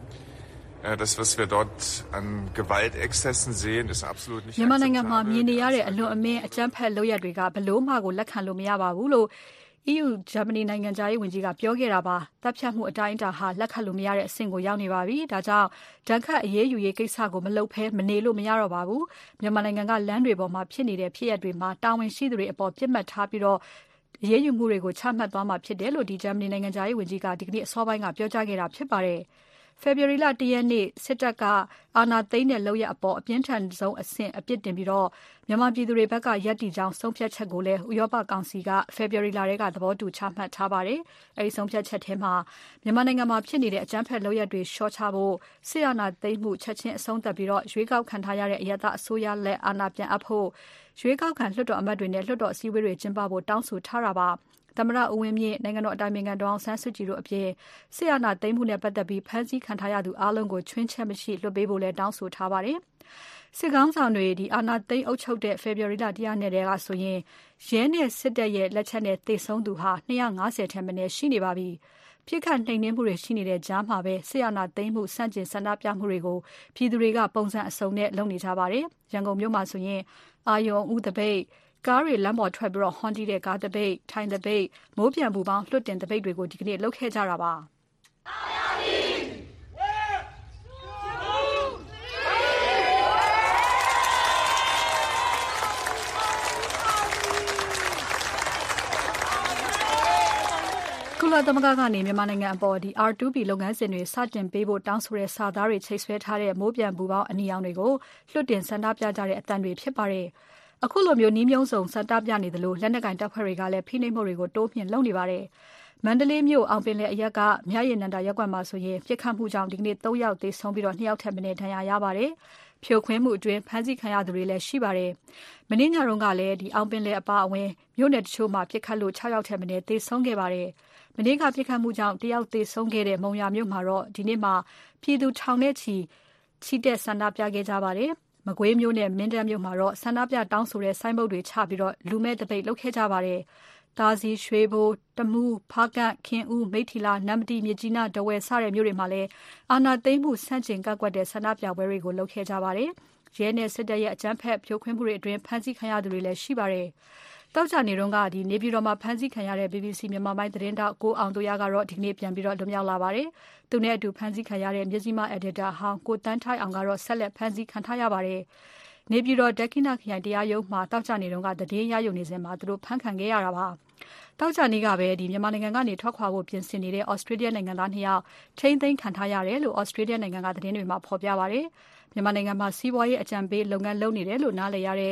Das, was wir dort an Gewaltexzessen sehen, ist absolut nicht akzeptabel. မြန်မာနိုင်ငံမှာမြင်နေရတဲ့အလွန်အမင်းအကြမ်းဖက်လုပ်ရပ်တွေကဘလို့မှကိုလက်ခံလို့မရပါဘူးလို့ EU ဂျာမနီနိုင်ငံခြားရေးဝန်ကြီးကပြောခဲ့တာပါ။တပ်ဖြတ်မှုအတိုင်းအတာဟာလက်ခံလို့မရတဲ့အဆင့်ကိုရောက်နေပါပြီ။ဒါကြောင့်ဒဏ်ခတ်အရေးယူရေးကိစ္စကိုမလုပ်ဘဲမနေလို့မရတော့ပါဘူး။မြန်မာနိုင်ငံကလမ်းတွေပေါ်မှာဖြစ်နေတဲ့ဖြစ်ရပ်တွေမှာတာဝန်ရှိသူတွေအပေါ်ပြစ်မှတ်ထားပြီးတော့အရေးယူမှုတွေကိုချမှတ်သွားမှာဖြစ်တယ်လို့ဒီဂျာမနီနိုင်ငံခြားရေးဝန်ကြီးကဒီကနေ့အစောပိုင်းကပြောကြားခဲ့တာဖြစ်ပါတယ်။ February လ1ရက်နေ့စစ်တပ်ကအာဏာသိမ်းတဲ့လုပ်ရပ်အပေါ်အပြင်းထန်ဆုံးအဆင့်အပြစ်တင်ပြီးတော့မြန်မာပြည်သူတွေဘက်ကရပ်တည်ကြောင်းဆုံးဖြတ်ချက်ကိုလည်းဥရောပကောင်စီက February လထဲကသဘောတူချမှတ်ထားပါတယ်။အဲဒီဆုံးဖြတ်ချက်ထဲမှာမြန်မာနိုင်ငံမှာဖြစ်နေတဲ့အကြမ်းဖက်လုပ်ရပ်တွေလျှော့ချဖို့စစ်အာဏာသိမ်းမှုချက်ချင်းအဆုံးသတ်ပြီးတော့ရွေးကောက်ခံထားရတဲ့အယက်သားအစိုးရလက်အာဏာပြန်အပ်ဖို့ရွေးကောက်ခံလွှတ်တော်အမတ်တွေနဲ့လွှတ်တော်အစည်းအဝေးတွေကျင်းပဖို့တောင်းဆိုထားတာပါ။သမ္မတဦးဝင်းမြင့်နိုင်ငံတော်အတိုင်ပင်ခံဒေါ်အောင်ဆန်းစုကြည်တို့အပြင်စစ်အာဏာသိမ်းမှုနဲ့ပတ်သက်ပြီးဖမ်းဆီးခံထားရသူအလုံးကိုချွင်းချက်မရှိလွှတ်ပေးဖို့လည်းတောင်းဆိုထားပါတယ်။စစ်ကောင်ဆောင်တွေအာဏာသိမ်းအုပ်ချုပ်တဲ့ February လ1ရက်နေ့တည်းကဆိုရင်ရဲနဲ့စစ်တပ်ရဲ့လက်ချက်နဲ့သေဆုံးသူဟာ250ထက်မနည်းရှိနေပါပြီ။ပြစ်ခတ်နှိမ်နင်းမှုတွေရှိနေတဲ့ကြားမှာပဲစစ်အာဏာသိမ်းမှုစန့်ကျင်ဆန္ဒပြမှုတွေကိုပြည်သူတွေကပုံစံအစုံနဲ့လုပ်နေကြပါတယ်။ရန်ကုန်မြို့မှာဆိုရင်အာယုံဦးတပိတ်ကားတွေလမ်းပေါ်ထွက်ပြီးဟွန်တီးတဲ့ကားတပိတ်ထိုင်တပိတ်မိုးပြန်ပူပေါင်းလွှတ်တင်တပိတ်တွေကိုဒီကနေ့လုပ်ခဲ့ကြတာပါကုလသမဂ္ဂကနေမြန်မာနိုင်ငံအပေါ်R2P လုပ်ငန်းစဉ်တွေစတင်ပေးဖို့တောင်းဆိုတဲ့စာသားတွေချိတ်ဆွဲထားတဲ့မိုးပြန်ပူပေါင်းအနီရောင်တွေကိုလွှတ်တင်ဆန္ဒပြကြတဲ့အသံတွေဖြစ်ပါတယ်အခုလိုမျိုးနှီးမြုံစုံစတာပြနေတယ်လို့လက်နက်ကင်တပ်ဖွဲ့တွေကလည်းဖိနှိပ်မှုတွေကိုတိုးမြင့်လုပ်နေပါတယ်။မန္တလေးမြို့အောင်ပင်လယ်အရက်ကမြရည်နန္ဒာရက်ကွက်မှာဆိုရင်ပြစ်ခတ်မှုကြောင့်ဒီကနေ့3ယောက်သေဆုံးပြီးတော့2ယောက်ထပ်မံဒဏ်ရာရပါတယ်။ဖြိုခွင်းမှုအတွင်းဖမ်းဆီးခံရသူတွေလည်းရှိပါတယ်။မနေ့ညတုန်းကလည်းအောင်ပင်လယ်အပါအဝင်မြို့နယ်တချို့မှာပြစ်ခတ်လို့6ယောက်ထပ်မံသေဆုံးခဲ့ပါတယ်။မနေ့ကပြစ်ခတ်မှုကြောင့်1ယောက်သေဆုံးခဲ့တဲ့မုံရမြို့မှာတော့ဒီနေ့မှာပြည်သူထောင်နဲ့ချီတက်ဆန္ဒပြခဲ့ကြပါတယ်။မကွေးမြို့နဲ့မင်းတပ်မြို့မှာတော့ဆန္ဒပြတောင်းဆိုတဲ့ဆိုင်းဘုတ်တွေချပြီးတော့လူမဲ့တပိတ်လုပ်ခဲ့ကြပါတယ်။တာစီရွှေဘိုတမူးဖားကန့်ခင်ဦးမိထီလာနမ်မတီမြကြီးနားဒဝယ်စတဲ့မြို့တွေမှာလည်းအာဏာသိမ်းမှုဆန့်ကျင်ကန့်ကွက်တဲ့ဆန္ဒပြပွဲတွေကိုလုပ်ခဲ့ကြပါတယ်။ရဲနဲ့စစ်တပ်ရဲ့အကြမ်းဖက်ဖြိုခွင်းမှုတွေအတွင်းဖမ်းဆီးခံရသူတွေလည်းရှိပါတယ်။တောက်ကြနေတော့နေပြည်တော်မှာဖမ်းဆီးခံရတဲ့ BBC မြန်မာပိုင်းသတင်းတောက်ကိုအောင်တို့ရကတော့ဒီနေ့ပြန်ပြီးတော့လွတ်မြောက်လာပါတယ်။သူနဲ့အတူဖမ်းဆီးခံရတဲ့မြကြီးမား editor ဟောင်းကိုတန်းထိုက်အောင်ကတော့ဆက်လက်ဖမ်းဆီးခံထားရပါတယ်။နေပြည်တော်ဒက္ခိဏခရိုင်တရားရုံးမှာတောက်ကြနေတော့သတင်းရယူနေစဉ်မှာသူတို့ဖမ်းခံခဲ့ရတာပါ။တောက်ကြနေကပဲမြန်မာနိုင်ငံကနေထွက်ခွာဖို့ပြင်ဆင်နေတဲ့ Australia နိုင်ငံသား2ယောက်ထိန်းသိမ်းခံထားရတယ်လို့ Australia နိုင်ငံကသတင်းတွေမှာဖော်ပြပါတယ်။မြန်မာနိုင်ငံမှာစီးပွားရေးအကြံပေးလုပ်ငန်းလုပ်နေတယ်လို့နားလည်ရတဲ့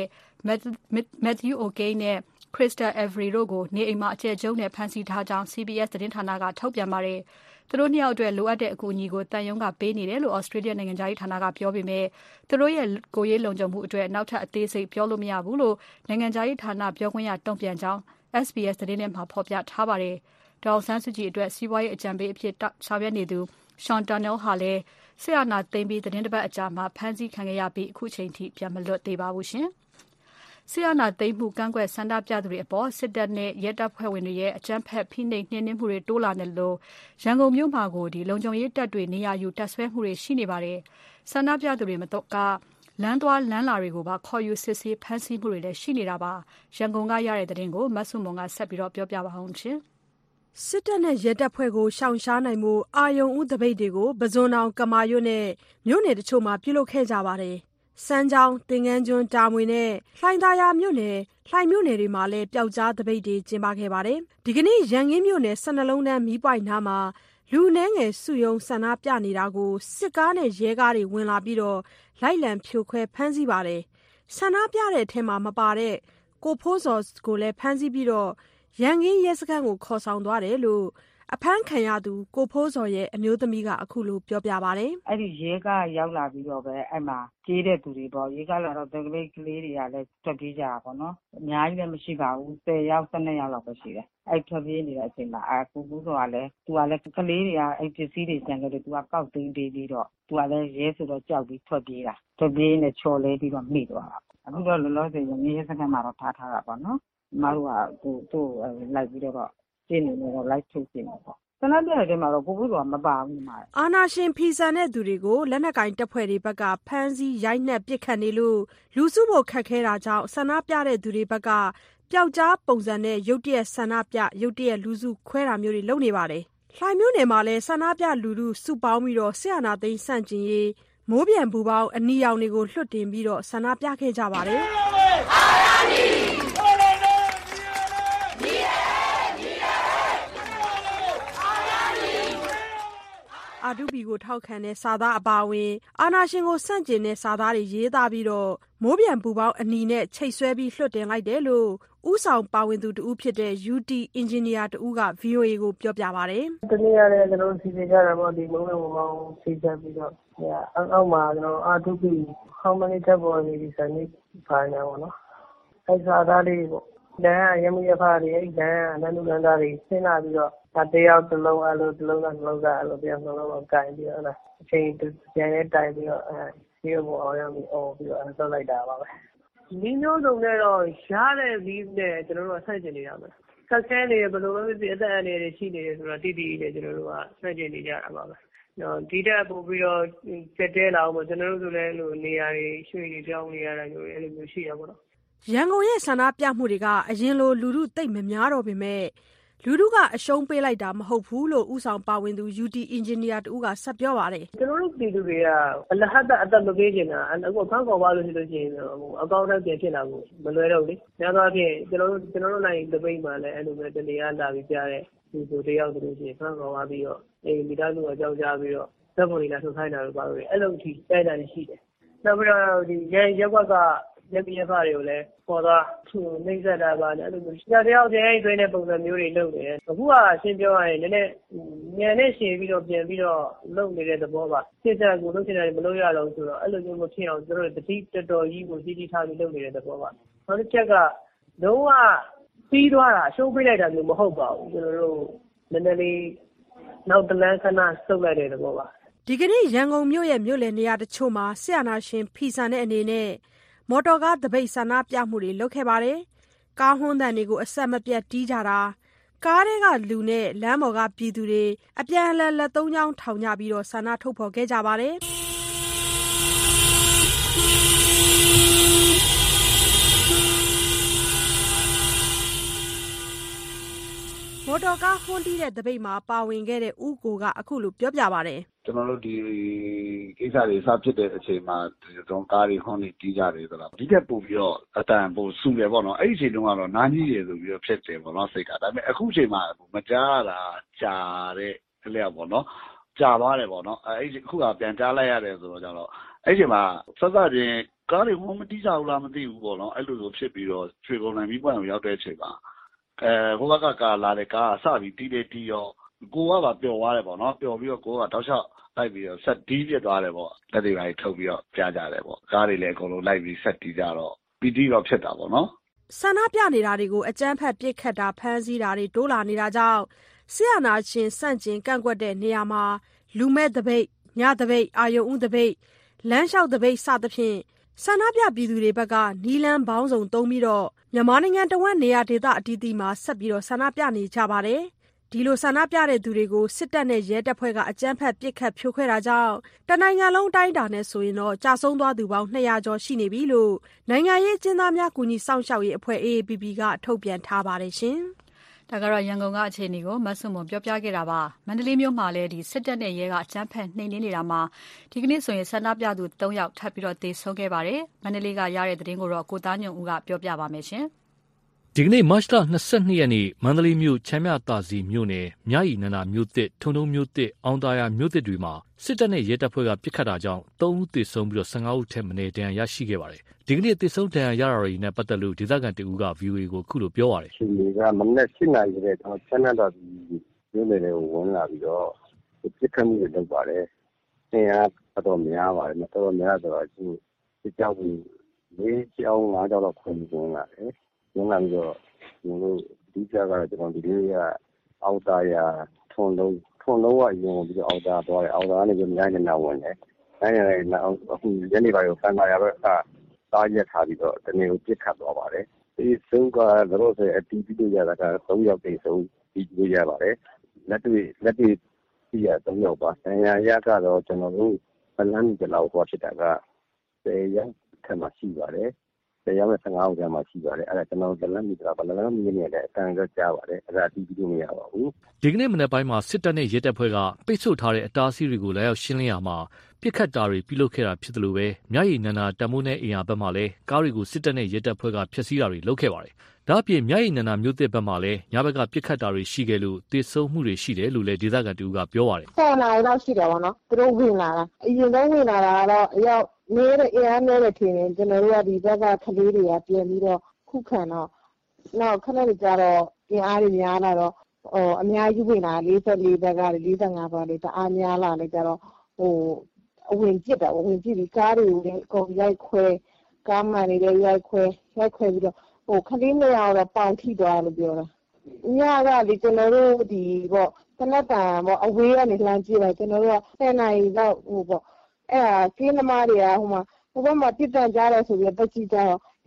Matthew O'Kane နဲ့Krista Avery တို့ကိုနေအိမ်မှာအကျယ်ကျုံးနဲ့ဖမ်းဆီးထားကြောင်း CBS သတင်းဌာနကထုတ်ပြန်ပါတယ်။သူတို့2ယောက်အတွက်လိုအပ်တဲ့အကူအညီကိုတန်ယုံကပေးနေတယ်လို့ Australia နိုင်ငံသားဌာနကပြောပေမဲ့သူတို့ရဲ့ကိုယ်ရေးလုံခြုံမှုအတွက်နောက်ထပ်အသေးစိတ်ပြောလို့မရဘူးလို့နိုင်ငံသားဌာနပြောခွင့်ရတုံ့ပြန်ကြောင်း SBS သတင်းထဲမှာဖော်ပြထားပါတယ်။ဒေါ်အောင်ဆန်းစုကြည်အတွက်စီးပွားရေးအကြံပေးအဖြစ်ဆောင်ရွက်နေသူ Sean Turnell ဟာလည်းစစ်အာဏာသိမ်းပြီးသတင်းတစ်ပတ်အကြာမှာဖမ်းဆီးခံခဲ့ရပြီးအခုချိန်ထိပြန်မလွတ်သေးပါဘူးရှင်။စစ်အာဏာသိမ်းမှုကန့်ကွက်ဆန္ဒပြသူတွေအပေါ်စစ်တပ်နဲ့ရဲတပ်ဖွဲ့ဝင်တွေရဲ့အကြမ်းဖက်ဖိနှိပ်နှိမ်နင်းမှုတွေတိုးလာနေလို့ရန်ကုန်မြို့မှာကိုလုံခြုံရေးတပ်တွေနေရာယူတပ်ဆွဲမှုတွေရှိနေပါတယ်။ဆန္ဒပြသူတွေမတော့ကလမ်းသွားလမ်းလာတွေကိုပါခေါ်ယူစစ်ဆေးဖမ်းဆီးမှုတွေလည်းရှိနေတာပါ။ရန်ကုန်ကရတဲ့သတင်းကိုမဆုမွန်ကဆက်ပြီးတော့ပြောပြပါအောင်ရှင်။စစ်တပ်နဲ့ရဲတပ်ဖွဲ့ကိုရှောင်ရှားနိုင်မှုအာယုံဦးတပိတ်တွေကိုပဇွန်တောင်ကမာရွတ်နဲ့မြို့နယ်တချို့မှာပြုလုပ်ခဲ့ကြပါတယ်။စမ်းချောင်းတင်ငန်းကျွန်းတာမွေနဲ့လှိုင်သာယာမြို့နယ်လှိုင်မြို့နယ်တွေမှာလည်းပျောက်ကြားတပိတ်တွေကျင်းပခဲ့ပါတယ်။ဒီကနေ့ရန်ကင်းမြို့နယ်12လုံးတန်းမီးပွိုင်နားမှာလူအနည်းငယ်စုရုံးဆန္ဒပြနေတာကိုစစ်ကားနဲ့ရဲကားတွေဝင်လာပြီးလိုက်လံဖြိုခွဲဖမ်းဆီးပါတယ်။ဆန္ဒပြတဲ့အထဲမှာမပါတဲ့ကိုဖိုးစောကိုလည်းဖမ်းဆီးပြီးရန်ကင်းရဲစခန်းကိုခေါ်ဆောင်သွားတယ်လို့အဖမ်းခံရသူကိုဖိုးစောရဲ့အမျိုးသမီးကအခုလိုပြောပြပါတယ်။အဲ့ဒီရဲကားရောက်လာပြီးတော့ပဲအဲ့မှာကြေးတဲ့သူတွေပေါ့ရဲကားလာတော့ကလေးတွေကလည်းထွက်ပြေးကြတာပေါ့နော်အများကြီးလည်းမရှိပါဘူး10ယောက်12ယောက်လောက်ပဲရှိတယ်အဲ့ထွက်ပြေးနေတဲ့အချိန်မှာကိုကူးစောကလည်းသူကလည်းကလေးတွေကအဲ့ပစ္စည်းတွေကျန်ခဲ့တယ်သူကကောက်သိမ်းပေးပြီးတော့သူကလည်းရဲဆိုတော့ကြောက်ပြီးထွက်ပြေးနေချော်လဲပြီးတော့မိသွားတာအခုတော့လောလောဆယ်ရဲစခန်းမှာတော့ထားတာပေါ့နော်မတို့ကသူ့လိုက်ပြီးတော့ကျင်းနေတော့လိုက်ထုတ်နေပေါ့ဆန္ဒပြတဲ့မှာတော့ကိုကူးစောကမပါဘူးမှာအာဏာရှင်ဖီဆန်တဲ့သူတွေကိုလက်နက်ကင်တပ်ဖွဲ့တွေဘက်ကဖမ်းဆီးရိုက်နှက်ပစ်ခတ်နေလို့လူစုဖို့ခက်ခဲတာကြောင့်ဆန္ဒပြတဲ့သူတွေဘက်ကပျောက်ကြားပုံစံနဲ့ရုတ်တရက်ဆန္ဒပြရုတ်တရက်လူစုခွဲတာမျိုးတွေလုပ်နေပါတယ်။လှိုင်မြို့နယ်မှာလည်းဆန္ဒပြလူထုစုပေါင်းပြီးစစ်အာဏာသိမ်းဆန့်ကျင်ရေးမိုးပြန်ပူပေါင်းအနီရောင်တွေကိုလွှတ်တင်ပြီးဆန္ဒပြခဲ့ကြပါတယ်။အာဒူဘီကိုထောက်ခံတဲ့စာသားအပါအဝင်အာဏာရှင်ကိုဆန့်ကျင်တဲ့စာသားတွေရေးသားပြီးမိုးပြန်ပူပေါင်းအနီနဲ့ချိတ်ဆွဲပြီးလွှတ်တင်လိုက်တယ်လို့ဥဆောင်ပါဝင်သူတဦးဖြစ်တဲ့ UT အင်ဂျင်နီယာတဦးက VOA ကိုပြောပြပါတယ်။တနေ့ရတယ်ကျွန်တော်စီစဉ်ကြတာပေါ့ဒီမိုးပြန်ပူပေါင်းစီစဉ်ပြီးတော့အောက်မှာကျွန်တော်အာဒူဘီ how many type of reason ဖိုင်နာပေါ့နော်။အဲ့စာသားလေးပေါ့။ဒန်ရမရဖားတွေအဲ့ဒန်အနန္တလန်သားတွေဆင်းလာပြီးတော့တယောက်တစ်လုံးအဲ့လိုတစ်လုံးကတစ်လုံးကအဲ့လိုတယောက်တစ်လုံးကိုကင်ပြီးတော့အချိန်ပြန်ရဲတိုင်ပြီးတော့ဒီဘောအောင်ရမီအော်ပြီးတော့ဆောက်လိုက်တာပါပဲဒီမျိုးစုံနဲ့တော့ရတဲ့ဗီးနဲ့ကျွန်တော်တို့ဆက်ကျင်နေရမယ်ဆက်ဆဲနေဘယ်လိုလဲဒီအသက်အန္တရာယ်ရှိနေတယ်ဆိုတော့တိတိနဲ့ကျွန်တော်တို့ကဆက်ကျင်နေကြတာပါပဲဒီတက်ပို့ပြီးတော့စက်တဲလာအောင်ကျွန်တော်တို့ဆိုလည်းလို့နေရာတွေရွှေတွေပြောင်းနေရတာမျိုးအဲ့လိုမျိုးရှိရပါတော့ရန်ကုန်ရဲ့ဆန္ဒပြမှုတွေကအရင်လိုလူထုတိတ်မများတော့ပေမဲ့လူထုကအရှုံးပေးလိုက်တာမဟုတ်ဘူးလို့ဥဆောင်ပါဝင်သူ UT အင်ဂျင်နီယာတဦးကဆက်ပြောပါတယ်ကျွန်တော်တို့ပြည်သူတွေကအလဟတ်အသက်မပေးချင်တာအခုဖန်ခေါ်ပါလို့ရှိလို့ရှိရင်အကောင့်ထဲပြန်ဖြစ်လာဖို့မလွယ်တော့ဘူးလေ။များသောအားဖြင့်ကျွန်တော်တို့နိုင်တပိတ်မှာလည်းအဲ့လိုပဲတနေရာလာပြီးကြားတဲ့ဒီဆိုတယောက်တို့ရှိရင်ဖန်ခေါ်ပါပြီးတော့မိသားစုကကြောက်ကြပြီးတော့ဇက်ပေါ်နေလာထုတ်ခိုင်းတာလို့ပါလို့အဲ့လိုအထိတိုက်တာရှိတယ်။နောက်ပြီးတော့ဒီရက်ကွက်ကလက်ပြဖားတွေကိုလည်းပေါ်သွားနှိမ့်ဆက်တာပါနဲ့အဲ့လိုမျိုးတယောက်တည်းတွင်းတဲ့ပုံစံမျိုးတွေလုပ်နေတယ်အခုကရှင်းပြောရရင်နည်းနည်းညံနဲ့ရှည်ပြီးတော့ပြန်ပြီးတော့လုပ်နေတဲ့သဘောပါစစ်တပ်ကိုလုပ်ချင်တယ်မလုပ်ရတော့ဆိုတော့အဲ့လိုမျိုးမဖြစ်အောင်တို့တတိတော်တော်ကြီးကိုကြီးထားပြီးလုပ်နေတဲ့သဘောပါနောက်တစ်ချက်ကလုံးဝပြီးသွားတာရှုံးပေးလိုက်တာမျိုးမဟုတ်ပါဘူးကျွန်တော်တို့နည်းနည်းလေးနောက်တလန်းခဏဆုတ်လိုက်တဲ့သဘောပါဒီကနေ့ရန်ကုန်မြို့ရဲ့မြို့လယ်နေရာတချို့မှာဆရာနာရှင်ဖီဆန်တဲ့အနေနဲ့မော်တော်ကားတပိတ်ဆန္ဒပြမှုတွေလုပ်ခဲ့ပါတယ်။ကားဟွန်းတန်တွေကိုအဆက်မပြတ်တီးကြတာကားတွေကလူနဲ့လမ်းပေါ်ကပြည်သူတွေအပြန်အလှန်လက်သုံးချောင်းထောင်ကြပြီးဆန္ဒထုတ်ဖော်ခဲ့ကြပါတယ်။မော်တော်ကားဟွန်းတီးတဲ့တပိတ်မှာပါဝင်ခဲ့တဲ့ဦးကိုကအခုလိုပြောပြပါတယ်ကျွန်တော်တို့ဒီကိစ္စတွေစဖြစ်တဲ့အချိန်မှာကျွန်တော်ကားတွေဟွန်းနေတီးကြတယ်ဆိုတော့ဒီကပို့ပြီးတော့အတန်ပို့ဆူတယ်ပေါ့နော်အဲ့ဒီအချိန်တုန်းကတော့နားကြီးရယ်ဆိုပြီးတော့ဖြစ်တယ်ပေါ့နော်စိတ်ကဒါပေမဲ့အခုအချိန်မှာမကြားတာကြာတဲ့အလျောက်ပေါ့နော်ကြာသွားတယ်ပေါ့နော်အဲ့ဒီအခုကပြန်ကြားလိုက်ရတယ်ဆိုတော့ကျတော့အဲ့ဒီအချိန်မှာစစချင်းကားတွေဟွန်းမတီးကြဘူးလားမသိဘူးပေါ့နော်အဲ့လိုဆိုဖြစ်ပြီးတော့ရွှေကုန်နိုင်ပြီးပွင့်ကိုရောက်တဲ့အချိန်မှာဟိုဘက်ကကားလာတဲ့ကားကစပြီးတီးရောကိုကပါပျော်သွားတယ်ပေါ့နော်ပျော်ပြီးတော့ကိုကတောက်လျှောက်လိုက်ပြီးတော့ဆက်တီးပြသွားတယ်ပေါ့လက်တွေပါထုတ်ပြီးတော့ကြားကြတယ်ပေါ့ကားတွေလည်းအကုန်လုံးလိုက်ပြီးဆက်တီးကြတော့ပီတီတော့ဖြစ်တာပေါ့နော်ဆန္ဒပြနေတာတွေကိုအကြမ်းဖက်ပစ်ခတ်တာဖမ်းဆီးတာတွေတိုးလာနေတာကြောင့်ဆရာနာရှင်စန့်ကျင်ကန့်ကွက်တဲ့နေရာမှာလူမဲ့တပိတ်ညတပိတ်အာယုံဦးတပိတ်လမ်းလျှောက်တပိတ်စသဖြင့်ဆန္ဒပြပြည်သူတွေဘက်ကနီလန်းပေါင်းစုံသုံးပြီးတော့မြန်မာနိုင်ငံတဝက်နေရာဒေသအသီးသီးမှာဆက်ပြီးတော့ဆန္ဒပြနေကြပါတယ်ဒီလိုဆန္ဒပြတဲ့သူတွေကိုစစ်တပ်နဲ့ရဲတပ်ဖွဲ့ကအကြမ်းဖက်ပစ်ခတ်ဖြိုခွဲတာကြောင့်တနိုင်ငံလုံးတိုင်းတာနဲ့ဆိုရင်တော့ကြာဆုံးသွားသူပေါင်း200ကျော်ရှိနေပြီလို့နိုင်ငံရေးကျင်းသားများကူညီစောင့်ရှောက်ရေးအဖွဲ့ AAPP ကထုတ်ပြန်ထားပါတယ်ရှင်။ဒါကတော့ရန်ကုန်ကအခြေအနေကိုမဆုမွန်ပြောပြခဲ့တာပါ။မန္တလေးမြို့မှာလည်းဒီစစ်တပ်နဲ့ရဲကအကြမ်းဖက်နှိမ်နင်းနေတာမှာဒီကနေ့ဆိုရင်ဆန္ဒပြသူ3ယောက်ထပ်ပြီးတော့သေဆုံးခဲ့ပါတယ်။မန္တလေးကရတဲ့သတင်းကိုတော့ကိုသားညွန့်ဦးကပြောပြပါမယ်ရှင်။ဒီကနေ့မတ်လ22ရက်နေ့မန္တလေးမြို့ချမ်းမြသာစီမြို့နယ်မြရီနန္ဒာမြို့သစ်ထုံထုံမြို့သစ်အောင်သာယာမြို့သစ်တွေမှာစစ်တပ်နဲ့ရဲတပ်ဖွဲ့ကပစ်ခတ်တာကြောင့်3ဦးသေဆုံးပြီး15ဦးထက်မနည်းဒဏ်ရာရရှိခဲ့ပါတယ်။ဒီကနေ့သေဆုံးဒဏ်ရာရတာတွေနဲ့ပတ်သက်လို့ဒေသခံတဦးက VOA ကိုခုလိုပြောပါတယ်။ရှင်ကမနေ့7နာရီတဲ့ကျွန်တော်ချမ်းမြသာစီမြို့နယ်ကိုဝင်လာပြီးတော့ပစ်ခတ်မှုတွေလုပ်ပါတယ်။သင်အားတော်များပါတယ်။တော်များဆိုတော့ဒီကြောက်ပြီး4ကြောင်း5ကြောင်းတော့ခွင့်ပြုလာတယ်။ဝင်လာပြီးတော့ကျွန်တော်ဒီကြကတော့ကျွန်တော်ဒီလေးကအောက်သားရထုံလုံးကရင်ပြီးတော့အောက်သားသွားတယ်အောက်သားကနေပြီးမြိုင်းနေတာဝင်တယ်မြိုင်းနေတဲ့နောက်အခုညနေပိုင်းကိုဖန်ပါရတော့သားရက်ထားပြီးတော့တနေ့ကိုပြစ်ခတ်သွားပါတယ်ဒီဆုံးကတော့ဆိုအတီးပြီးလို့ရတာက3ယောက်တိတ်ဆုံးပြီးလို့ရပါတယ်လက်တွေ့ပြရ3ယောက်ပါဆန်ရရကတော့ကျွန်တော်တို့ပလန်းကြလောက်ဟောဖြစ်တာက10ယောက်ထက်မှရှိပါတယ်တရားမဲ့15ဦးကျမှရှိပါတယ်အဲ့ဒါကျွန်တော်လက်မီကဘာလဲမင်းနေတဲ့အတန်ကကြားပါတယ်အဲ့ဒါအတီးပြီးလို့မရပါဘူးဒီကနေ့မနက်ပိုင်းမှာစစ်တပ်နဲ့ရဲတပ်ဖွဲ့ကပိတ်ဆို့ထားတဲ့အတားအဆီးတွေကိုလာရောက်ရှင်းလင်းရမှာပြစ်ခတ်တာတွေပြုလုပ်ခဲ့တာဖြစ်တယ်လို့ပဲမြရီနန္ဒာတမိုးနဲ့အင်အားဘက်မှလည်းကားတွေကိုစစ်တပ်နဲ့ရဲတပ်ဖွဲ့ကဖျက်ဆီးတာတွေလုပ်ခဲ့ပါတယ်ဒါအပြင်မြရီနန္ဒာမြို့သစ်ဘက်မှလည်းညဘက်ကပြစ်ခတ်တာတွေရှိခဲ့လို့တေဆုံးမှုတွေရှိတယ်လို့လည်းဒေသခံတူကပြောပါတယ် 10နာရီလောက်ရှိတယ်ဗောနော်သူတို့ဝင်လာတာအရင်ဆုံးဝင်လာတာကတော့အရောက်နေတဲ့အင်အားနဲ့ထင်တယ်ကျွန်တော်တို့ကဒီဘက်ကကလေးတွေကပြင်ပြီးတော့ခုခံတော့နောက်ခဏလေးကြာတော့အင်အားတွေများလာတော့အများကြီးဝင်လာ44ဘက်က45ဘက်လေးတအားများလာလေကြတော့အဝင်ပြစ်တာဝင်ပြစ်ပြီးကားတွေကိုလည်းအကုန်ရိုက်ခွဲကားမှန်တွေလည်းရိုက်ခွဲပြီးတော့ခလေးမရတော့ပေါင်ထိသွားလို့ပြောတာညကလေကျွန်တော်တို့ဒီပေါ့တနက်တန်ပေါ့အဝေးကနေလှမ်းကြည့်လိုက်ကျွန်တော်တို့က10နာရီလောက်ပေါ့အဲ့ဒါကင်းသမားတွေကဟိုဘက်မှာပြစ်တန်ကြတယ်ဆိုပြီးတက်ကြည့်ကြတော့ဒီ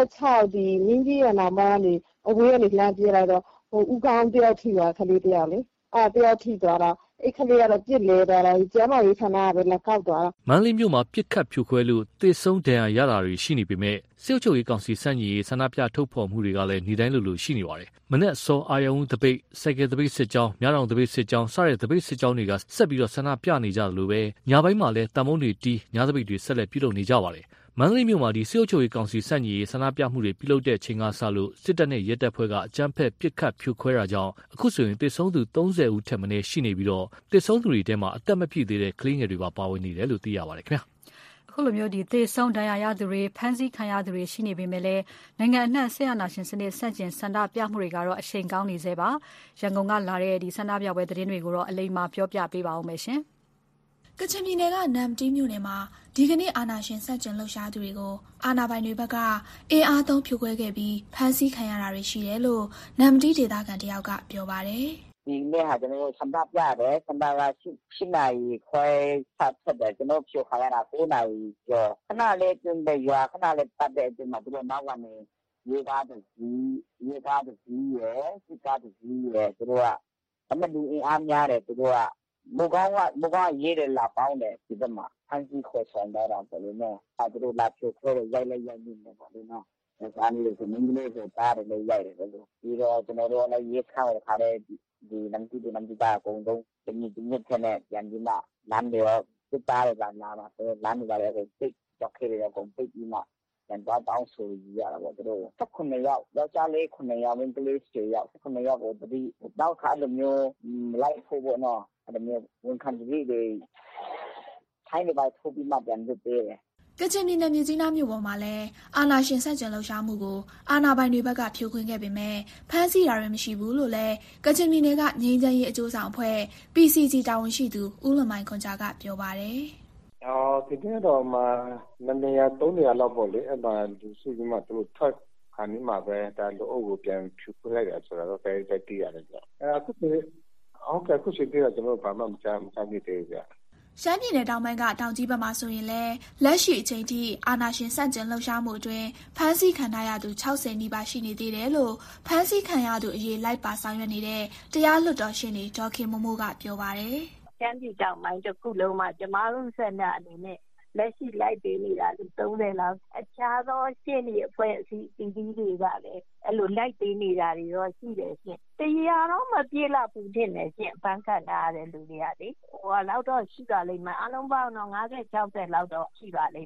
46ဒီမင်းကြီးရနာမကနေအဝေးကနေလှမ်းကြည့်လိုက်တော့ဥကောင်းတယောက်ထိသွားခလေးတယောက်လေတယောက်ထိသွားတာအဲ့ခလေးကတော့ပြစ်လဲသွားတာကျမကြီးခဏပဲလက်ကောက်သွားတာမန္တလေးမြို့မှာပြစ်ခတ်ဖြိုခွဲလို့သေဆုံးဒဏ်ရာရတာတွေရှိနေပေမဲ့စစ်ချုပ်ရေးကောင်စီစန့်ညီရေးဆန္ဒပြထုတ်ဖော်မှုတွေကလည်းနေတိုင်းလိုရှိနေပါတယ်မနေ့စောအာယုံတပိတ်စိုက်ကယ်တပိတ်စစ်ကြောင်းမြတောင်တပိတ်စစ်ကြောင်းစတဲ့တပိတ်စစ်ကြောင်းတွေကဆက်ပြီးဆန္ဒပြနေကြတယ်လို့ပဲညပိုင်းမှာလည်းတန်မုံတွေတီးညတပိတ်တွေဆက်လက်ပြုလုပ်နေကြပါတယ်မန္တလေးမြို့မှာဒီစစ်ချုပ်ရေးကောင်စီစန့်ညီရေးဆန္ဒပြမှုတွေပြုလုပ်တဲ့ချိန်ကစလို့စစ်တပ်နဲ့ရဲတပ်ဖွဲ့ကအကြမ်းဖက်ပစ်ခတ်ဖြိုခွဲတာကြောင့်အခုဆိုရင်သေဆုံးသူ30ဦးထက်မနည်းရှိနေပြီးတော့သေဆုံးသူတွေထဲမှာအသက်မပြည့်သေးတဲ့ကလေးငယ်တွေပါဝင်နေတယ်လို့သိရပါတယ်ခင်ဗျာအခုလိုမျိုးသေဆုံးဒဏ်ရာရသူတွေဖမ်းဆီးခံရသူတွေရှိနေပေမဲ့လည်းနိုင်ငံအနှံ့ဆရာနာရှင်စနစ်ဆန့်ကျင်ဆန္ဒပြမှုတွေကတော့အရှိန်ကောင်းနေသေးပါရန်ကုန်ကလာတဲ့ဒီဆန္ဒပြပွဲသတင်းတွေကိုတော့အလိမ္မာပြောပြပေးပါဦးမယ်ရှင်ကချင်ပြည်နယ်ကနမ်တီးမြို့နယ်မှာဒီကနေ့အာဏာရှင်ဆန့်ကျင်လှုပ်ရှားသူတွေကိုအာဏာပိုင်တွေဘက်ကအင်အားသုံးဖြိုခွဲခဲ့ပြီးဖမ်းဆီးခံရတာတွေရှိတယ်လို့နမ်တီးဒေသခံတယောက်ကပြောပါတယ်ဒီနေ့ဟာကျွန်တော်တို့ဆန္ဒပြတယ်ဆန္ဒက8နာရီခွဲဆက်တယ်ကျွန်တော်ဖြိုခါရတာ9နာရီကျော်ခဏလေးတွင်တဲ့ရွာခဏလေးပတ်တဲ့အချိန်မှာသူတို့နောက်ကနေရေကားတကြီးရယ်စစ်ကားတကြီးရယ်သူတို့ကအမလူအင်အားများတယ်သူတို့ကမုကောင်းရေးတယ်လာပေါင်းတယ်ဒီဘက်မှာဖန်စီခွဲဆောင်တာပေါ့လေနော်သူတို့လာဖြိုခွဲရိုက်နေတယ်ပေါ့လေနော်ဒါနေလို့မင်းကြီးလေးဆိုတားတယ်လည်းရိုက်တယ်လို့ပြီးတော့ကျွန်တော်တို့လည်းရေးခေါက်ခါတဲ့ဒီနမ်တီပါအကုန်လုံးဒီနေ့ထဲနဲ့ပြန်ပြီးမှလမ်းတွေစစ်သားတွေလာမှာဆိုလမ်းတွေလည်းပိတ်ကြောက်ခဲတွေအကုန်ပိတ်ပြီးမှပြန်တော့တောင်းဆိုရတာပေါ့သူတို့19ယောက်ယောက်ျားလေး9ယောက်မင်းကလေး10ယောက်19ယောက်ကိုတတိတောက်ခါလိုမျိုးလိုက်ဖို့ပေါ့နော်အဲ့ဒါမျိုးဝန်ခံကြီးတွေထိုင်းတွေပါထိုးပြီးမှပြန်လုပ်ပေးတယ်ကချင်ပြည်နယ်မြစ်ကြီးနားမြို့ပေါ်မှာလည်းအာဏာရှင်ဆန့်ကျင်လှုပ်ရှားမှုကိုအာဏာပိုင်တွေဘက်ကဖြိုခွင်းခဲ့ပေမဲ့ဖမ်းဆီးတာတွေမရှိဘူးလို့လည်းကချင်ပြည်နယ်ကငြိမ်းချမ်းရေးအကျိုးဆောင်အဖွဲ့ PCG တာဝန်ရှိသူဦးလမိုင်ခွန်ဂျာကပြောပါတယ်ဒီနေ့တော့မှ2နေရာ3နေရာလောက်ပေါ့လေအဲ့ဒါလူစုပြီးမှသူတို့ထွက်ခါနေမှာပဲဒါလူအုပ်ကိုပြန်ဖြူခွဲလိုက်တယ်ဆိုတော့ပဲတည်ရတယ်ကြာအခုအခုရှိသေးတယ်ကျွန်တော်ဘာမှမကြားမိသေးဘူးကြာရှမ်းပြည်နယ်တောင်ပိုင်းကတောင်ကြီးဘက်မှာဆိုရင်လည်းလက်ရှိအချိန်ထိအာဏာရှင်ဆန့်ကျင်လှုပ်ရှားမှုအတွင်းဖမ်းဆီးခံထားရသူ60နီးပါးရှိနေသေးတယ်လို့ဖမ်းဆီးခံရသူအရေးလိုက်ပါဆောင်ရွက်နေတဲ့တရားလွှတ်တော်ရှင်းနေဒေါ်ခင်မိုးမိုးကပြောပါတယ်ရှမ်းပြည်တောင်ပိုင်းတစ်ခုလုံးမှာကျမတို့ဆက်နာအနေနဲ့လက်ရှိလိုက်ပေးနေတာလူ30လောက်အခြားသောရှင်းနေအဖွဲ့အစည်းတွေကလည်းအဲ့လိုလိုက်ပေးနေတာတွေတော့ရှိတယ်ရှင့်တရားတော့မပြေလောက်ဘူးထင်တယ်ရှင့်ဘန်းခတ်လာတဲ့လူတွေကလေလောက်တော့ရှိပါလိမ့်မယ်အလုံးပေါင်းတော့50-60လောက်တော့ရှိပါလိမ့်မယ်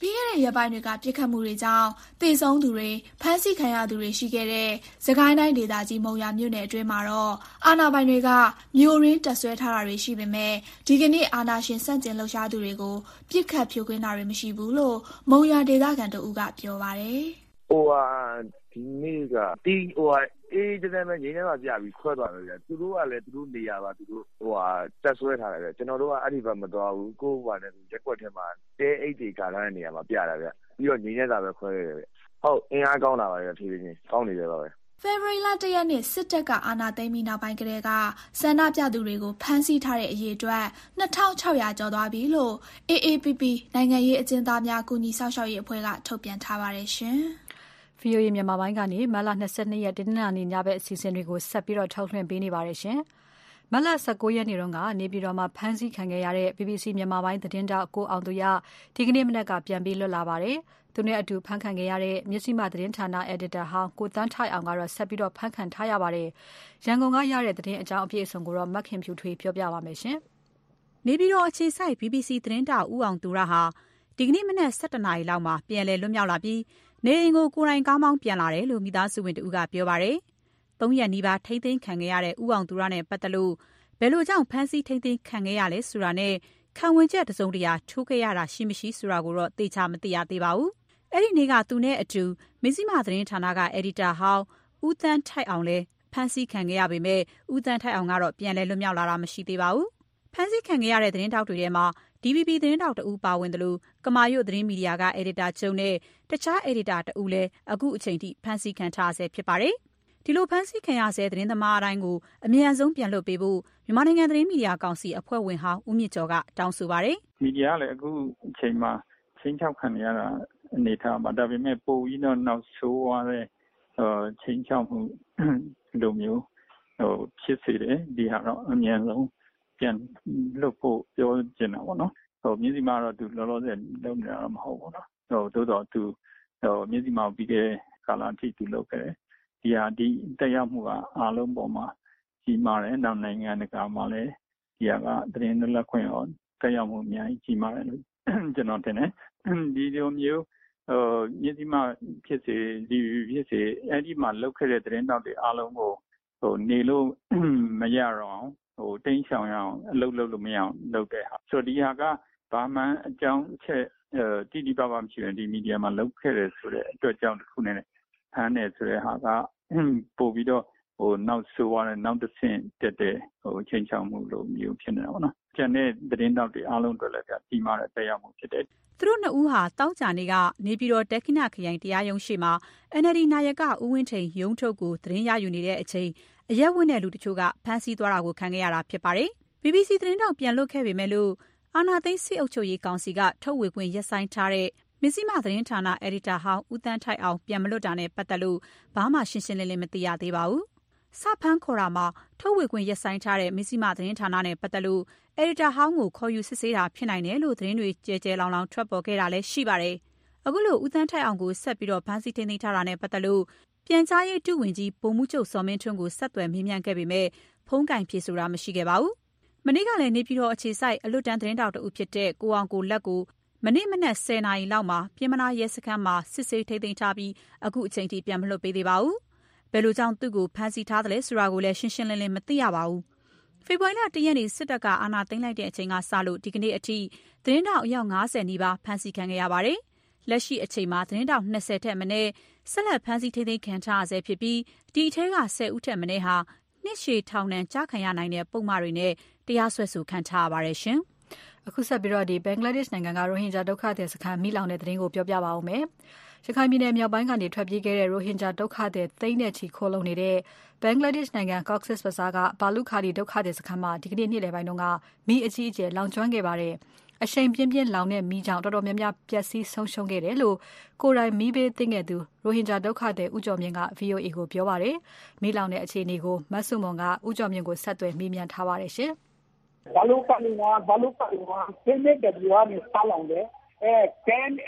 ပြီးခဲ့တဲ့ရက်ပိုင်းတွေကပြစ်ခတ်မှုတွေကြောင့်သေဆုံးသူတွေဖမ်းဆီးခံရသူတွေရှိခဲ့တဲ့စကိုင်းတိုင်းဒေသကြီးမုံရွာမြို့နယ်အတွင်းမှာတော့အာဏာပိုင်တွေကမြို့ရင်းတပ်ဆွဲထားတာတွေရှိပေမဲ့ဒီကနေ့အာဏာရှင်စန့်ကျင်လှုပ်ရှားသူတွေကိုပြစ်ခတ်ဖြိုခွင်းတာတွေမရှိဘူးလို့မုံရွာဒေသခံတို့ကပြောပါတယ်ဒီနေ့ကအေးတဲ့မဲ့ငင်းထဲမှာပြပြီးခွဲသွားတယ်ဗျသူတို့ကလည်းသူတို့နေရာပါသူတို့တက်ဆွဲထားတယ်ဗျကျွန်တော်တို့ကအဲ့ဒီဘက်မသွားဘူးကိုယ့်ဘာနဲ့ရက်ကွက်ထဲမှာတဲအိတ်တွေကာထားတဲ့နေရာမှာပြတာဗျပြီးတော့ငင်းထဲသာပဲခွဲရတယ်ဗျဟုတ်အင်အားကောင်းလာပါဗျဖြည်းဖြည်းချင်းကောင်းနေတယ်ပါပဲဖေဖော်ဝါရီလ1 ရက်နေ့စစ်တပ်ကအာဏာသိမ်းပြီးနောက်ပိုင်းကတည်းကဆန္ဒပြသူတွေကိုဖမ်းဆီးထားတဲ့အရေအတွက်2600ကျော်သွားပြီလို့ AAPP နိုင်ငံရေးအကျဉ်းသားများကူညီစောင့်ရှောက်ရေးအဖွဲ့ကထုတ်ပြန်ထားပါတယ်ရှင်။ VOA မြန်မာပိုင်းကနေမတ်လ22ရက်တနင်္လာနေ့ညဘက်အစီအစဉ်တွေကိုဆက်ပြီးထုတ်လွှင့်ပေးနေပါတယ်ရှင်။မတ်လ19ရက်နေ့တုန်းကနေပြည်တော်မှာဖမ်းဆီးခံခဲ့ရတဲ့ BBC မြန်မာပိုင်းသတင်းတောက်ကိုအောင်သူရဒီကနေ့မနက်ကပြန်ပြီးလွတ်လာပါတယ်။သူနဲ့အတူဖမ်းခံခဲ့ရတဲ့မြစ်စီမသတင်းဌာနအယ်ဒီတာဟောင်းကိုတန်းထိုက်အောင်ကတော့ဆက်ပြီးဖမ်းခံထားရပါတယ်။ရန်ကုန်ကရတဲ့သတင်းအကြောင်းအပြည့်အစုံကိုမခင်ဖြူထွေးပြောပြပါမယ်ရှင်။နေပြည်တော်အခြေစိုက် BBC သတင်းတောက်ဦးအောင်သူရဟာဒီကနေ့မနက်7:00 နာရီလောက်မှာပြန်လည်လွတ်မြောက်လာပြီးနေအိမ်ကိုကိုယ်တိုင်ကားမောင်းပြန်လာတယ်လို့မိသားစုဝင်တဦးကပြောပါတယ်။3 ရက်နီးပါးထိမ့်သိမ်းခံခဲ့ရတဲ့ဦးအောင်သူရနဲ့ပတ်သက်လို့ဘယ်လိုကြောင့်ဖမ်းဆီးထိမ့်သိမ်းခံခဲ့ရလဲဆိုတာနဲ့ခံဝင်ချက်တစုံတရာထိုးခဲ့ရတာရှိမရှိဆိုတာကိုတော့သေချာမသိရသေးပါဘူး။အဲ့ဒီနေ့ကသူနဲ့အတူမဇ္ဈိမသတင်းဌာနကအယ်ဒီတာဟောင်းဦးသန်းထိုက်အောင်လည်းဖမ်းဆီးခံခဲ့ရပေမဲ့ဦးသန်းထိုက်အောင်ကတော့ပြန်လည်လွတ်မြောက်လာတာမရှိသေးပါဘူး။ဖမ်းဆီးခံခဲ့ရတဲ့သတင်းတောက်တွေထဲမှာDVB သတင်းတောက်တဦးပါဝင်တယ်လို့ကမာရွတ်သတင်းမီဒီယာကအယ်ဒီတာချုပ်နဲ့တခြားအယ်ဒီတာတဦးလည်းအခုအချိန်ထိဖမ်းဆီးခံထားဆဲဖြစ်ပါတယ်။ဒီလိုဖမ်းဆီးခံရဆဲသတင်းသမားအတိုင်းကိုအမြန်ဆုံးပြန်လွှတ်ပေးဖို့မြန်မာနိုင်ငံသတင်းမီဒီယာကောင်စီအဖွဲ့ဝင်ဟောင်းဦးမြင့်ကျော်ကတောင်းဆိုပါတယ်။မီဒီယာကလည်းအခုအချိန်မှာချင်းချောက်ခံရတာအနေထားမှာဒါပေမဲ့ပိုပြီးတော့နောက်ဆိုးသွားတဲ့ချင်းချောက်မှုလိုမျိုးဖြစ်စေတယ်ဒီဟာတော့အမြန်ဆုံးပြန်လွတ်ဖို့ပြောချင်တာပေါ့နော်မြင်းစီမတော့သူလောလောဆယ်လုပ်နေတာတော့မဟုတ်ဘူးနော်သို့တော့သူမြင်းစီမပြီးခဲ့ကာလအထိသူလုပ်ခဲ့တယ်ဒီတက်ရောက်မှုကအားလုံးပေါ်မှာကြီးမားတယ်နောက်နိုင်ငံတကာမှာလည်းဒီကသတင်းလက်ခွင့်ရောတက်ရောက်မှုအများကြီးကြီးမားတယ်လို့ကျွန်တော်ထင်တယ်ဒီလိုမျိုးမြင်းစီမဖြစ်စေဒီဖြစ်စေအဲ့ဒီမှာလုပ်ခဲ့တဲ့သတင်းတောက်တွေအားလုံးကိုနေလို့မရတော့တိန့်ဆောင်ရအောင်အလုပ်လုပ်လို့မရအောင်လုပ်တဲ့ဟာဆိုတော့ဒီဟာကဘာမှအကြောင်းအချက်တိတိပပမရှိရင်ဒီမီဒီယာမှာလုပ်ခဲ့တယ်ဆိုတဲ့အတွက်ကြောင့်တစ်ခုနဲ့ဖမ်းတယ်ဆိုတဲ့ဟာကပို့ပြီးတော့နောက်ဆိုရတဲ့နောက်တစ်ဆင့်တက်တဲ့ချင်းချောင်းမှုလိုမျိုးဖြစ်နေတာပေါ့နော်ကျန်တဲ့သတင်းတောက်တွေအားလုံးအတွက်လည်းကြီးမားတဲ့တက်ရောက်မှုဖြစ်တယ်သူတို့နှစ်ဦးဟာတောက်ကြနေကနေပြည်တော်တက်ခိနခရိုင်တရားရုံးရှိမှာ NLD နာယကဦးဝင်းထိန်ရုံးထုတ်ကိုသတင်းရယူနေတဲ့အချိန်အရက်ဝင်းတဲ့လူတချို့ကဖမ်းဆီးသွားတာကိုခံခဲ့ရတာဖြစ်ပါတယ်။ BBC သတင်းတောက်ပြန်လွတ်ခဲ့ပေမဲ့လို့အာဏာသိမ်းစစ်အုပ်ချုပ်ရေးကောင်စီကထုတ်ဝေခွင့်ရပ်ဆိုင်းထားတဲ့မဇ္ဈိမသတင်းဌာနအယ်ဒီတာဟောင်းဦးသန်းထိုက်အောင်ပြန်မလွတ်တာနဲ့ပတ်သက်လို့ဘာမှရှင်းရှင်းလင်းလင်းမသိရသေးပါဘူး။စဖမ်းခေါ်တာမှာထုတ်ဝေခွင့်ရပ်ဆိုင်းထားတဲ့မဇ္ဈိမသတင်းဌာနနဲ့ပတ်သက်လို့အယ်ဒီတာဟောင်းကိုခေါ်ယူစစ်ဆေးတာဖြစ်နိုင်တယ်လို့သတင်းတွေကြဲကြဲလောင်လောင်ထွက်ပေါ်ခဲ့တာလည်းရှိပါတယ်။အခုလိုဦးသန်းထိုက်အောင်ကိုဆက်ပြီးဖမ်းဆီးထိန်းသိမ်းထားတာနဲ့ပတ်သက်လို့ပြန်ကြားရေးဒုဝန်ကြီးဗိုလ်မှူးချုပ်စောမင်းထွန်းကိုဆက်သွယ်မေးမြန်းခဲ့ပေမဲ့ဖုန်းကင်ဖြေဆိုတာမရှိခဲ့ပါဘူး။မနေ့ကလည်းနေပြည်တော်အခြေစိုက်အလွတ်တန်းသတင်းတောက်တဦးဖြစ်တဲ့ကိုအောင်ကိုလက်ကိုမနေ့မနက်10 နာရီလောက်မှာပြင်မနာရဲစခန်းမှာစစ်ဆေးထိန်းသိမ်းထားပြီးအခုအချိန်ထိပြန်မလွှတ်ပေးသေးပါဘူး။ဘယ်လိုကြောင့်သူ့ကိုဖမ်းဆီးထားတယ်လဲဆိုတာကိုလည်းရှင်းရှင်းလင်းလင်းမသိရပါဘူး။ဖေဖော်ဝါရီလ1 ရက်နေ့စစ်တပ်ကအာဏာသိမ်းလိုက်တဲ့အချိန်ကစလို့ဒီကနေ့အထိသတင်းတောက်အယောက်90နီးပါးဖမ်းဆီးခံခဲ့ရပါတယ်။လက်ရှိအချိန်မှာသတင်းတောက်20ထက်မနည်းဆက်လက်ဖမ်းဆီးထိန်းသိမ်းခံထားရဆဲဖြစ်ပြီးဒီအထက်က10ဦးထက်မနည်းဟာနှစ်ရှည်ထောင်ဒဏ်ကြာခံရနိုင်တဲ့ပုံမှန်တွေနဲ့တရားစွဲဆိုခံထားရပါတယ်ရှင်။အခုဆက်ပြီးတော့ဘင်္ဂလားဒေ့ရှ်နိုင်ငံကရိုဟင်ဂျာဒုက္ခသည်စခန်းမိလောင်တဲ့သတင်းကိုပြောပြပါဦးမယ်။ရခိုင်ပြည်နယ်မြောက်ပိုင်းကနေထွက်ပြေးခဲ့တဲ့ရိုဟင်ဂျာဒုက္ခသည်သိန်းနဲ့ချီခိုးလုံနေတဲ့ဘင်္ဂလားဒေ့ရှ်နိုင်ငံ Cox's Bazar ကဘာလုခါဒီဒုက္ခသည်စခန်းမှာဒီကနေ့နေ့လယ်ပိုင်းကမီးအကြီးအကျယ်လောင်ကျွမ်းခဲ့ပါတယ်။အရှိန်ပြင်းပြင်းလောင်တဲ့မီးကြောင့်တော်တော်များများပျက်စီးဆုံးရှုံးခဲ့တယ်လို့ကိုယ်တိုင်မီးဘေးသင့်ခဲ့သူရိုဟင်ဂျာဒုက္ခသည်ဦးကျော်မြင့်က VOA ကိုပြောပါတယ်။မီးလောင်တဲ့အခြေအနေကိုမဆုမွန်ကဦးကျော်မြင့်ကိုဆက်သွယ်မေးမြန်းထားပါတယ်ရှင်။ဘာလုခါဒီမှာဆင်းနေတဲ့လူကနေစလောင်တယ်။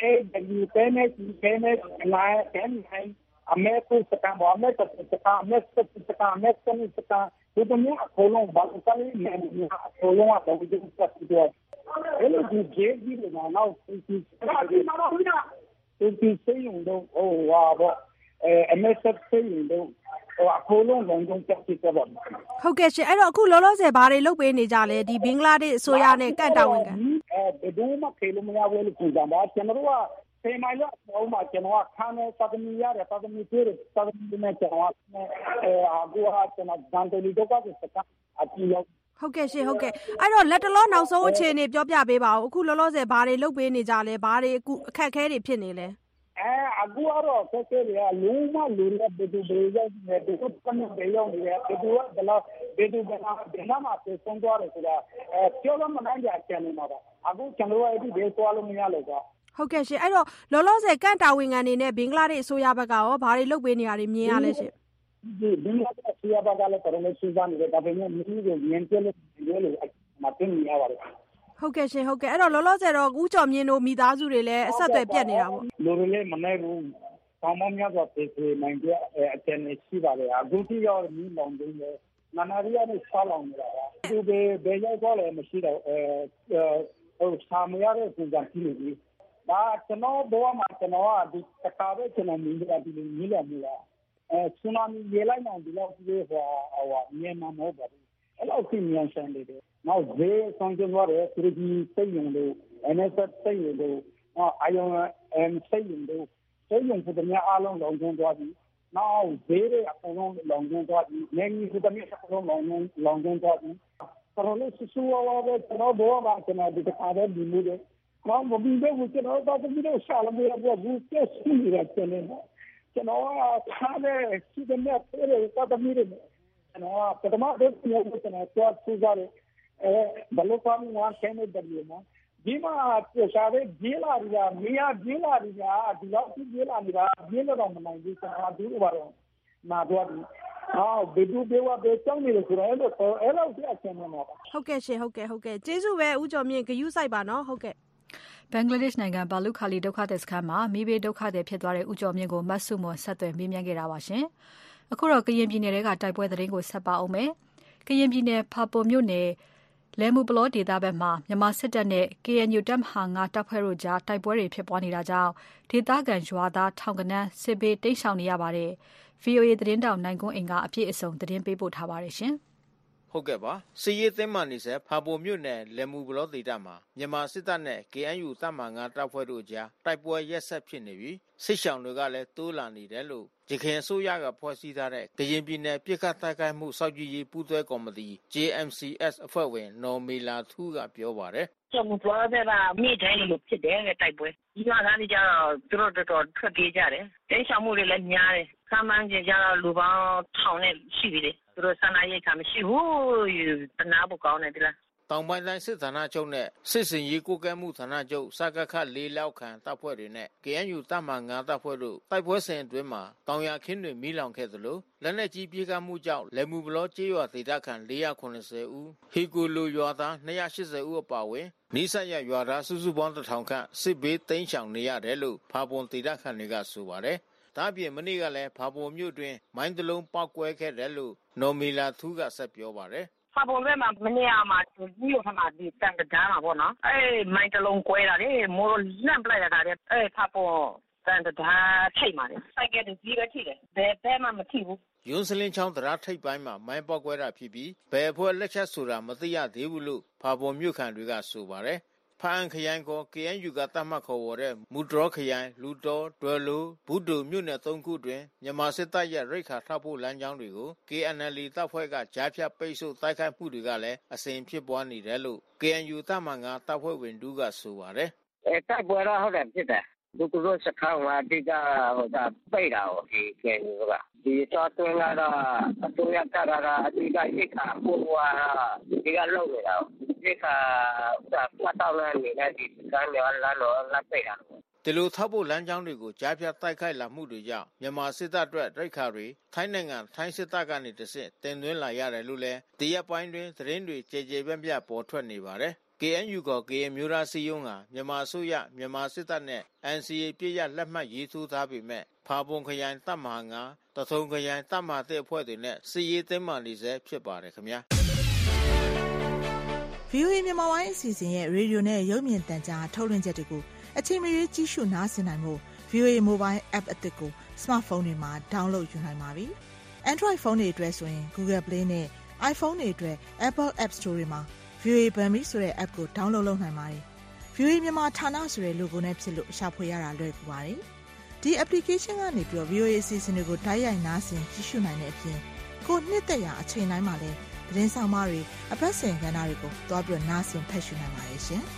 10 အမေကိုစကံဘာမဲစကံဒီတော့အခေါ်လုံးဘာလို့ကလေးနေအခေါ်လုံးကတော့ဒီစက်ပြီးတော့အဲ့လိုဒီဂျေးကြီးတွေကတော့ဒီစိတ်ရုံတော့MSF စိတ်ရုံတော့အခိုးလုံးလုံးလုံးတက်ဖြစ်တော့ဟုတ်ကဲ့ရှင်အဲ့တော့အခုလောလောဆယ်ဘာတွေလုပ်ပေးနေကြလဲဒီဘင်္ဂလားဒေ့ရှ်အစိုးရနဲ့ကန့်တာဝန်ခံဘယ်သူမှခေလို့မရဘူးလို့ပြောတာကျွန်တော်ကဆယ်မိုင်လောက်တော့မှကျွန်တော်ကခန်းနဲ့သဒမီရတယ်သဒမီပြေးတယ်သဒမီနဲ့ကျွန်တော်အခုကကျွန်တော်ဒန်တလီတော့ကစကအကြည့်ရောက်ဟုတ်ကဲ့ရှင်ဟုတ်ကဲ့အဲ့တော့လက်တလောနောက်ဆုံးအခြေအနေပြောပြပေးပါဦးအခုလောလောဆယ်ဘာတွေလုပ်ပေးနေကြလဲဘာတွေအခုအခက်အခဲတွေဖြစ်နေလဲအခုကတော့ဆက်ဆက်ရလုံးဝလူနဲ့ဘယ်သူပဲရောက်နေတယ်သူကနေပဲရောက်နေတယ်သူကဘယ်လောက်မှာဆုံးသွားတယ်ဆိုတာပြောလို့မနိုင်ကြချင်နေမှာပါအခုကျွန်တော်အဲ့ဒီဘယ်သွားလို့မရလို့ကဟုတ်ကဲ့ရှင်အဲ့တော့လောလောဆယ်ကန့်တာဝန်ခံနေနဲ့ဘင်္ဂလားဒေ့ရှ်အစိုးရဘက်ကရောဘာတွေလုပ်ပေးနေရတွေမြင်ရလဲရှင်ဒီဘင်္ဂလားဒေ့ရှ်အစိုးရဘက်ကလည်းတော်တော်စူးစမ်းနေတယ်ဒါပေမဲ့မြို့ကိုမြင်ပြလို့မတင်ရပါဘူးဟုတ်ကဲ့ရှင်ဟုတ်ကဲ့အဲ့တော့လောလောဆယ်တော့ဦးကျော်မြင့်တို့မိသားစုတွေလည်းအဆက်အသွယ်ပြတ်နေတာပေါ့လူတွေလည်းမနိုင်ဘူးဘာမှမများတော့ပြေးနိုင်တဲ့အကျဉ်းရှိပါလေအခုတိရောက်မီးလောင်နေတယ်နာနာရီယာနဲ့ဆောင်းလောင်နေတာပါသူဘယ်ရောက်တော့လည်းမရှိတော့စာမရတဲ့ပုံစံဖြစ်နေပြီဒါကျွန်တော်ဘောမှာကျွန်တော်ကဒီတခါပဲကျွန်တော်မြင်ရပြီးမြင်ရမှုလားဆူနာမီရေလိုက်အောင်ဒီလောက်ကြီးဟိုမြန်မာမဟုတ်ပါဘူးအဲ့လောက်ကြီးမြန်ဆန်နေတယ်နောက်ဈေးဆောင်ကျင်သွားတယ်သူကြီးစိတ်ယုံလို့ NSF စိတ်ယုံလို့IOM စိတ်ယုံလို့စိတ်ယုံသူတို့များအားလုံးလုံခြုံသွားပြီနောက်ဈေးတွေအကုန်လုံးလုံခြုံသွားပြီနေကြီးသူတို့များအကုန်လုံးလုံခြုံသွားပြီတော်လို့ဆူဝါဝါပဲကျွန်တော်ဘောမှာကျွန်တော်ဒီတစ်ခါတည်းဒီမှုတွေနောက်မပြီးတော့ကျွန်တော်တော့ဒီလိုရှာလို့ရဘူးဘူးကျစီရတဲ့နေကျွန်တော်ကခါတဲ့စီးတဲ့မြတ်တွေတော့တမီးတွေကျွန်တော်ပထမတော့ကျွန်တော်တော့စူးစမ်းတယ်ဘလို့ကမှဝါခဲနေတယ်နော်ဒီမှာရှာတဲ့ဂျီလာရီကမီယာဂျီလာရီကဒီလောက်ကြီးဂျီလာရီကဂျီလာတော့မနိုင်ဘူးကျွန်တော်ဒီလိုပါတော့နာတော့ဘယ်သူဘယ်ဝဘယ်ကြောင်းနေလို့ဆိုတော့အဲ့လိုပြအချင်းမှာပါဟုတ်ကဲ့ရှင်ဟုတ်ကဲ့ကျေးဇူးပဲဦးကျော်မြင့်ဂယူးဆိုင်ပါနော်ဟုတ်ကဲ့ဘင်္ဂလားဒေ့ရှ်နိုင်ငံဘာလုခါလီဒုက္ခသည်စခန်းမှာမိဘဒုက္ခသည်ဖြစ်သွားတဲ့ဦးကျော်မြင့်ကိုမတ်စုမွန်ဆက်သွယ်မေးမြန်းခဲ့တာပါရှင်အခုတော့ကရင်ပြည်နယ်ကတိုက်ပွဲသတင်းကိုဆက်ပါအောင်မယ်ကရင်ပြည်နယ်ဖာပွန်မြို့နယ်လဲမှုပလောဒေသဘက်မှာမြန်မာစစ်တပ်နဲ့ KNU တပ်မဟာ9တပ်ဖွဲ့တို့ကြားတိုက်ပွဲတွေဖြစ်ပွားနေတာကြောင့်ဒေသခံရွာသားထောင်ကနန်းစစ်ဘေးတိမ်းရှောင်နေရပါတယ်။ VOA သတင်းတောင်နိုင်ကွန်းအင်ကအပြည့်အစုံသတင်းပေးပို့ထားပါတယ်ရှင်။ဟုတ်ကဲ့ပါ။စီရေးသင်းမှနေဆက်ဖာပွန်မြို့နယ်လဲမှုပလောဒေသမှာမြန်မာစစ်တပ်နဲ့ KNU တပ်မဟာ9တပ်ဖွဲ့တို့ကြားတိုက်ပွဲရက်ဆက်ဖြစ်နေပြီးစစ်ရှောင်တွေကလည်းတိုးလာနေတယ်လို့ရခိုင်အစိုးရကဖွဲ့စည်းထားတဲ့ကရင်ပြည်နယ်ပြည်ခတ်တိုက်ခိုက်မှုစောင့်ကြည့်ရေးပူးတွဲကော်မတီ JMCS အဖွဲ့ဝင်နော်မီလာထူးကပြောပါတယ်။ကျွန်တော်ပြောတဲ့ကမိတိုင်းလို့ဖြစ်တယ်တိုက်ပွဲ။ဒီမှာသားကြတော့သူတို့တော်ထွက်ပြေးကြတယ်။တင်းရှောင်မှုတွေလည်းများတယ်။ခမ်းမှန်းကြကြတော့လူပေါင်း1000နဲ့ရှိပြီလေ။သူတို့ဆန္ဒရိတ်ခါမရှိဘူး။တနာဖို့ကောင်းတယ်ဒီလား။တောင်ပိုင်းတိုင်းစစ်ဌာနချုပ်နဲ့စစ်စင်ရေးကိုကဲမှုဌာနချုပ်စကခ၄လောက်ခံတပ်ဖွဲ့တွေနဲ့ KNU တပ်မ9တပ်ဖွဲ့တို့တိုက်ပွဲစဉ်အတွင်းမှာတောင်ရခင်းတွေမီးလောင်ခဲ့သလိုလက်နက်ကြီးပြေးကမှုကြောင့်လက်မှုဘလောကျေးရွာဒေသခံ490ဦးဟီကိုလိုရွာသား280ဦးအပါအဝင်နိစရရွာသားစုစုပေါင်း1000ခန့်စစ်ဘေးတိမ်းရှောင်နေရတယ်လို့ဖာပွန်ဒေသခံတွေကဆိုပါတယ်။ဒါ့အပြင်မနေ့ကလည်းဖာပွန်မြို့တွင်မိုင်းတလုံးပောက်ကွဲခဲ့တယ်လို့နော်မီလာထူးကဆက်ပြောပါတယ်ဖာပုံထဲမှာမနေ့ကမှမြို့ထမှာဒီတန်တန်းမှာပေါ့နော်မိုင်းတလုံးကွဲတာလေမိုးလန့်ပလိုက်တာတဲ့ဖာပုံတန်တန်းထိတ်มาတယ်စိုက်ကတူကြီးပဲထိတယ်ဘယ်မှမထိဘူးယွန်းစလင်းချောင်းတရာထိပ်ပိုင်းမှာမိုင်းပေါက်ကွဲတာဖြစ်ပြီးဘယ်အဖွဲ့လက်ချက်ဆိုတာမသိရသေးဘူးလို့ဖာပုံမြို့ခံတွေကဆိုပါတယ်ဖားအန်ခရိုင်ကို KNU ကတတ်မှတ်ခေါ်ဝေါ်တဲ့မူဒရောခရိုင်လူတော်ဒွယ်လိုဘူးတူမြို့နယ်3ခုတွင်မြန်မာစစ်တပ်ရဲ့ရိတ်ခါထောက်ဖို့လမ်းကြောင်းတွေကို KNL တပ်ဖွဲ့ကကြားဖြတ်ပိတ်ဆို့တိုက်ခိုက်မှုတွေကလည်းအစဉ်ဖြစ်ပွားနေတယ်လို့ KNU တပ်မ9တပ်ဖွဲ့ဝင်တူကဆိုပါတယ်တိုက်ပွဲတော့ဟုတ်တယ်ဖြစ်တယ်သူတို့စခန်းမှာဒီကဟိုဒါပိတ်တာဟိုဒီ KNU ကဒီတော့တွင်းကတော့အတူရတာကအဒီကရိတ်ခါပို့ဝါဒီကလုံနေတာဒီကပတ်တော်လည်းနေတဲ့ဒီကံရောလာတော့လက်ပိတ်တာဒီလိုထောက်ဖို့လမ်းကြောင်းတွေကိုကြားဖြတ်တိုက်ခိုက်လာမှုတွေကြောင့်မြန်မာစစ်တပ်အတွက်ရိတ်ခါတွေထိုင်းနိုင်ငံထိုင်းစစ်တပ်ကနေတဆင့်တင်သွင်းလာရတယ်လို့လည်းဒီရက်ပိုင်းတွင်သတင်းတွေကြေကြေပြန့်ပြန့်ပေါ်ထွက်နေပါတယ်KNU က KN မျိုးသားစီယုံကမြန်မာအစိုးရမြန်မာစစ်တပ်နဲ့ NCA ပြည့်ရလက်မှတ်ရေးထိုးထားပေမဲ့ဖာပွန်ခရိုင်တပ်မဟာ9တထုံခရိုင်တပ်မဟာ1အဖွဲ့တွေနဲ့စစ်ရေးသိမ်းမှနေစေဖြစ်ပါတယ်ခင်ဗျာ VOA မြန်မာပိုင်းအစီအစဉ်ရဲ့ရေဒီယိုနဲ့ရုပ်မြင်သံကြားထုတ်လွှင့်ချက်တွေကိုအချိန်မရွေးကြည့်ရှုနားဆင်နိုင်မှု VOA Mobile App အသစ်ကို Smartphone တွေမှာ download ယူနိုင်ပါပြီ။ Android ဖုန်းတွေအတွက်ဆိုရင် Google Play နဲ့ iPhone တွေအတွက် Apple App Store တွေမှာ VOA Bambi ဆိုတဲ့ app ကို download လုပ်နိုင်ပါတယ်။ VOA မြန်မာဌာနဆိုတဲ့ logo နဲ့ဖြစ်လို့ရှာဖွေရတာလွယ်ကူပါတယ်။ဒီ application ကနေပြီးတော့ VOA အစီအစဉ်တွေကိုတိုက်ရိုက်နားဆင်ကြည့်ရှုနိုင်တဲ့အပြင်ကိုနှစ်သက်ရာအချိန်တိုင်းမှာလည်းသတင်းဆောင်မတွေအပတ်စဉ်ကဏ္ဍတွေကိုတွားပြီးနားဆင်ဖတ်ရှုနိုင်ပါတယ်ရှင်။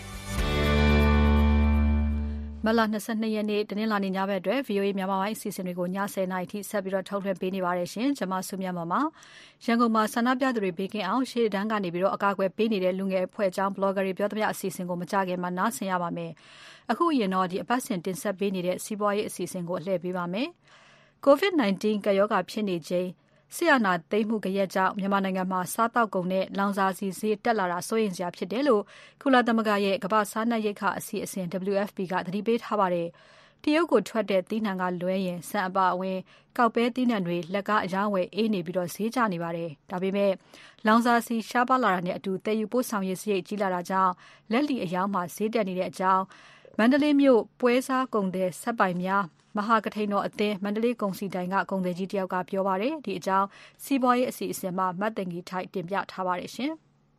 မလ22ရက်နေ့တနင်္လာနေ့ညဘက်အတွက် VOA မြန်မာပိုင်းအစီအစဉ်တွေကိုည10:00နာရီထိဆက်ပြီးတော့ထုတ်လွှင့်ပေးနေပါတယ်ရှင်။ကျွန်မဆုမြတ်မပါရန်ကုန်မှာဆန္ဒပြသူတွေဘေးကင်းအောင်ရှေ့တန်းကနေပြီးတော့အကာအကွယ်ပေးနေတဲ့လူငယ်အဖွဲ့အကြောင်း blogger တွေပြောသမျှအစီအစဉ်ကိုမကြခင်မှာနားဆင်ရပါမယ်။အခုရင်တော့ဒီအပတ်စဉ်တင်ဆက်ပေးနေတဲ့စီးပွားရေးအစီအစဉ်ကိုအလှည့်ပေးပါမယ်။ COVID-19 ကပ်ရောဂါဖြစ်နေချိန်ဆီယနာသိမ်းမှုကြရက်ကြောင့်မြန်မာနိုင်ငံမှာစားတောက်ကုန်နဲ့လောင်စာဆီဈေးတက်လာတာစိုးရိမ်စရာဖြစ်တယ်လို့ကုလသမဂ္ဂရဲ့ကမ္ဘာ့စားနပ်ရိက္ခာအစီအစဉ် WFP ကသတိပေးထားပါတယ်။တရုတ်ကိုထွက်တဲ့သီးနှံကလွဲရင်ဆန်အပါအဝင်ကောက်ပဲသီးနှံတွေလက်ကားအရောင်းဝယ်အေးနေပြီးတော့ဈေးကျနေပါတယ်။ဒါပေမဲ့လောင်စာဆီရှားပါလာတာနဲ့အတူတည်ယူပို့ဆောင်ရေးစရိတ်ကြီးလာတာကြောင့်လက်လီအယောင်းမှာဈေးတက်နေတဲ့အကြောင်းမန္တလေးမြို့ပွဲစားကုန်တဲ့ဆက်ပိုင်များမဟာကထိန်တော်အသင်းမန္တလေးကုန်စီတိုင်ကကုန်သည်ကြီးတယောက်ကပြောပါတယ်ဒီအကြောင်းစီးပွားရေးအစီအစဉ်မှာမတ်တင်ကြီးထိုက်တင်ပြထားပါတယ်ရှင်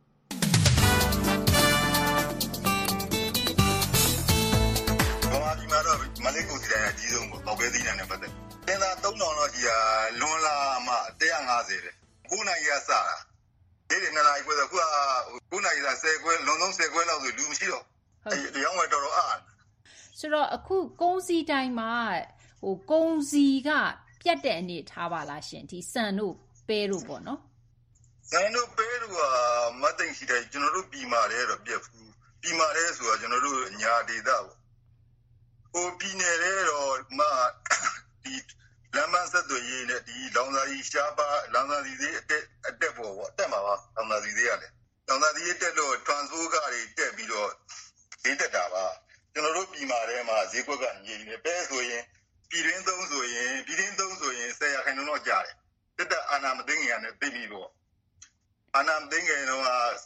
ဒီမှာတော့မလေးကုန်စီတိုင်အကြီးဆုံးပေါ့ပဲသီးနှံနဲ့ပတ်သက်တင်သာ3000တော့ကြီးလွန်လာမှ150တယ်9နိုင်ရစတာဒီနေ့2နိုင်ခွဲဆိုခုက9နိုင်ရ10ခွဲလွန်ဆုံး10ခွဲလောက်ဆိုလူမရှိတော့ဒီအောင်ဝယ်တော်တော်အားဆိုတော့အခုကုန်းစီတိုင်းမှာကုန်းစီကပြတ်တဲ့အနေထားပါလားရှင်ဒီစံတို့ပဲတို့ပေါ့နော်စံတို့ပဲတို့ကမတ်သိမ့်ရှိတယ်ကျွန်တော်တို့ပြည်မာတယ်တော့ပြက်ဘူးပြည်မာတယ်ဆိုတော့ကျွန်တော်တို့ညာဒေသပေါ့ဟိုပြည်နယ်တယ်တော့ဒီလမ်းမဆက်သွယ်ရေးနဲ့ဒီလောင်စာကြီးရှားပါလောင်စာစီသေးအတက်ပေါ့တက်မှာပါလောင်စာစီသေးရတယ်လောင်စာစီတက်လို့ transport ကားတွေတက်ပြီးတော့ဈေးတက်တာပါကျွန်တော်တို့ပြည်မာထဲမှာဈေးကွက်ကငြိမ်နေပဲဆိုရင်ပြည်တွင်းသုံးဆိုရင်10%တော့ကျတယ်တက်အာနာမသိငယ်နဲ့သိပြီးတော့အာနာမသိငယ်တော့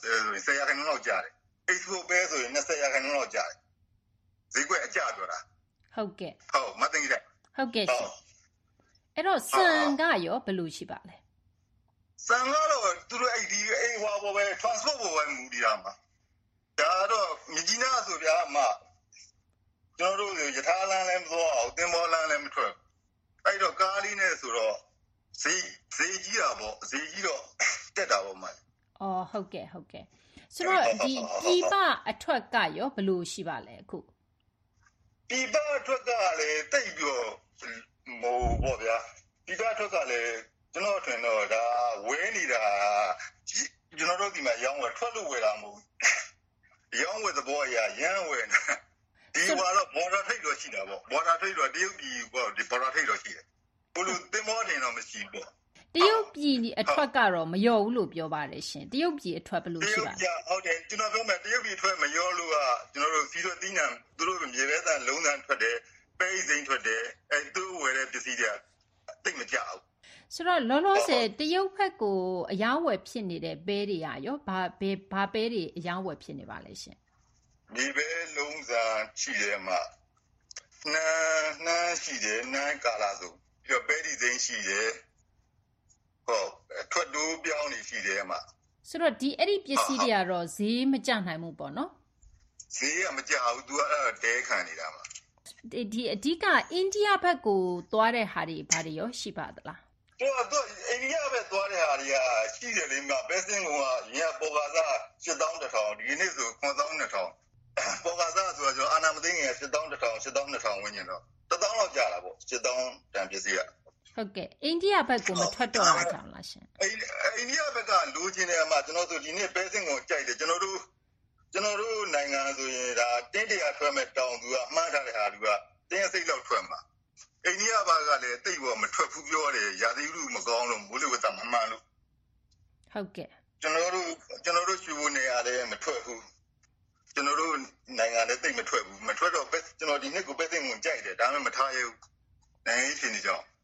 10%တော့ကျတယ် export ပဲဆိုရင်20%တော့ကျတယ်ဈေးကွက်အကျပြောတာဟုတ်ကဲ့ဟုတ်မသိငယ်ဟုတ်ကဲ့ရှင်အဲ့တော့စံကရောဘယ်လိုရှိပါလဲစံကတော့သူတို့အဲ့ဒီဟွာပေါ်ပဲ transport ပေါ်ပဲမူတည်တာမှာဒါတော့မြကြီးနားဆိုပြအမကျွန်တော်တို့ရထားလမ်းလည်းမသွားအောင်သင်္ဘောလမ်းလည်းမထွက်အဲ့တော့ကားလေးနဲ့ဆိုတော့ဈေးကြီးတာပေါ့ဈေးကြီးတော့တက်တာပေါ့မအော်ဟုတ်ကဲ့ဆိုတော့ဒီပြည်ပအထွက်ကရောဘယ်လိုရှိပါလဲအခုပြည်ပအထွက်ကလည်းတိတ်ပြီးတော့မို့ပေါ့ဗျာပြည်ပအထွက်ကလည်းကျွန်တော်ထင်တော့ဒါဝဲနေတာကျွန်တော်တို့ဒီမှာရောင်းဝယ်ထွက်လို့ဝယ်တာမဟုတ်ရောင်းဝယ်သဘောအရရမ်းဝယ်နေဒီကတော့ border trade တော့ရှိတာပေါ့ border trade တော့တရုတ်ပြည်ပေါ့ဒီ border trade တော့ရှိတယ်ဘလို့သင်္ဘောတင်တော့မရှိပေါ့တရုတ်ပြည်အထွက်ကတော့မလျော့ဘူးလို့ပြောပါတယ်ရှင်တရုတ်ပြည်အထွက်ဘယ်လိုရှိပါလဲဟုတ်တယ်ကျွန်တော်ပြောမယ်တရုတ်ပြည်ထွက်မလျော့လို့ကကျွန်တော်တို့စီးတော့တင်းနံသူတို့မြေပဲတန်လုံးတန်ထွက်တယ်ပဲစိမ်းထွက်တယ်အဲသူဝယ်တဲ့ပစ္စည်းတွေတိတ်မကြဘူးဆိုတော့လောလောဆယ်တရုတ်ဘက်ကိုအယောင်းဝယ်ဖြစ်နေတဲ့ပဲတွေရောဘာပဲတွေအယောင်းဝယ်ဖြစ်နေပါလဲရှင်ဒီပဲလုံးစာရှိတယ်မှာနာရှိတယ်နာကာလာဆိုပြီးတော့ပဲဒီစိမ်းရှိတယ်ဟုတ်ထွက်တိုးပြောင်းနေရှိတယ်မှာဆိုတော့ဒီအဲ့ဒီပစ္စည်းတွေကတော့ဈေးမကျနိုင်ဘူးပေါ့နော်ဈေးကမကျဘူး तू အဲ့ဒါတဲခံနေတာမှာဒီအဓိကအိန္ဒိယဘက်ကိုသွားတဲ့ဟာတွေဘာတွေရောရှိပါသလားသူအိန္ဒိယဘက်သွားတဲ့ဟာတွေကရှိတယ်လေမှာပဲစင်းကောင်ကရန်ပေါ်ကားစား8100ဒီနေ့ဆို9200ပေါ်ကားစားဆိုတော့အာနာမသိငယ်8100ဝန်းကျင်တော့1000လောက်ကြာတာပေါ့7000တန်ပစ္စည်းကဟုတ်ကဲ့အိန္ဒိယဘက်ကိုမထွက်တော့တာကြောင့်လားရှင်အိန္ဒိယဘက်ကလိုချင်တယ်အမှကျွန်တော်ဆိုဒီနေ့ပဲစင်းကိုကြိုက်တယ်ကျွန်တော်တို့နိုင်ငံဆိုရင်ဒါတင်းတရာထွက်မဲ့တောင်သူကမှားထားတဲ့ဟာလူကတင်းစိတ်လောက်ထွက်မှာအိန္ဒိယဘာကလည်းတိတ်ပေါ်မထွက်ဘူးပြောတယ်ရာသီဥတုမကောင်းလို့မိုးလေဝသမမှန်လို့ဟုတ်ကဲ့ကျွန်တော်တို့ရွှေဘုံနေရာလည်းမထွက်ဘူးကျွန်တော်တို့နိုင်ငံလည်းတိတ်မထွက်ဘူးမထွက်တော့ကျွန်တော်ဒီနှစ်ကိုပဲသိဝင်ကြိုက်တယ်ဒါမှမထားရဘူးနိုင်ငံရှင်နေကြောင်း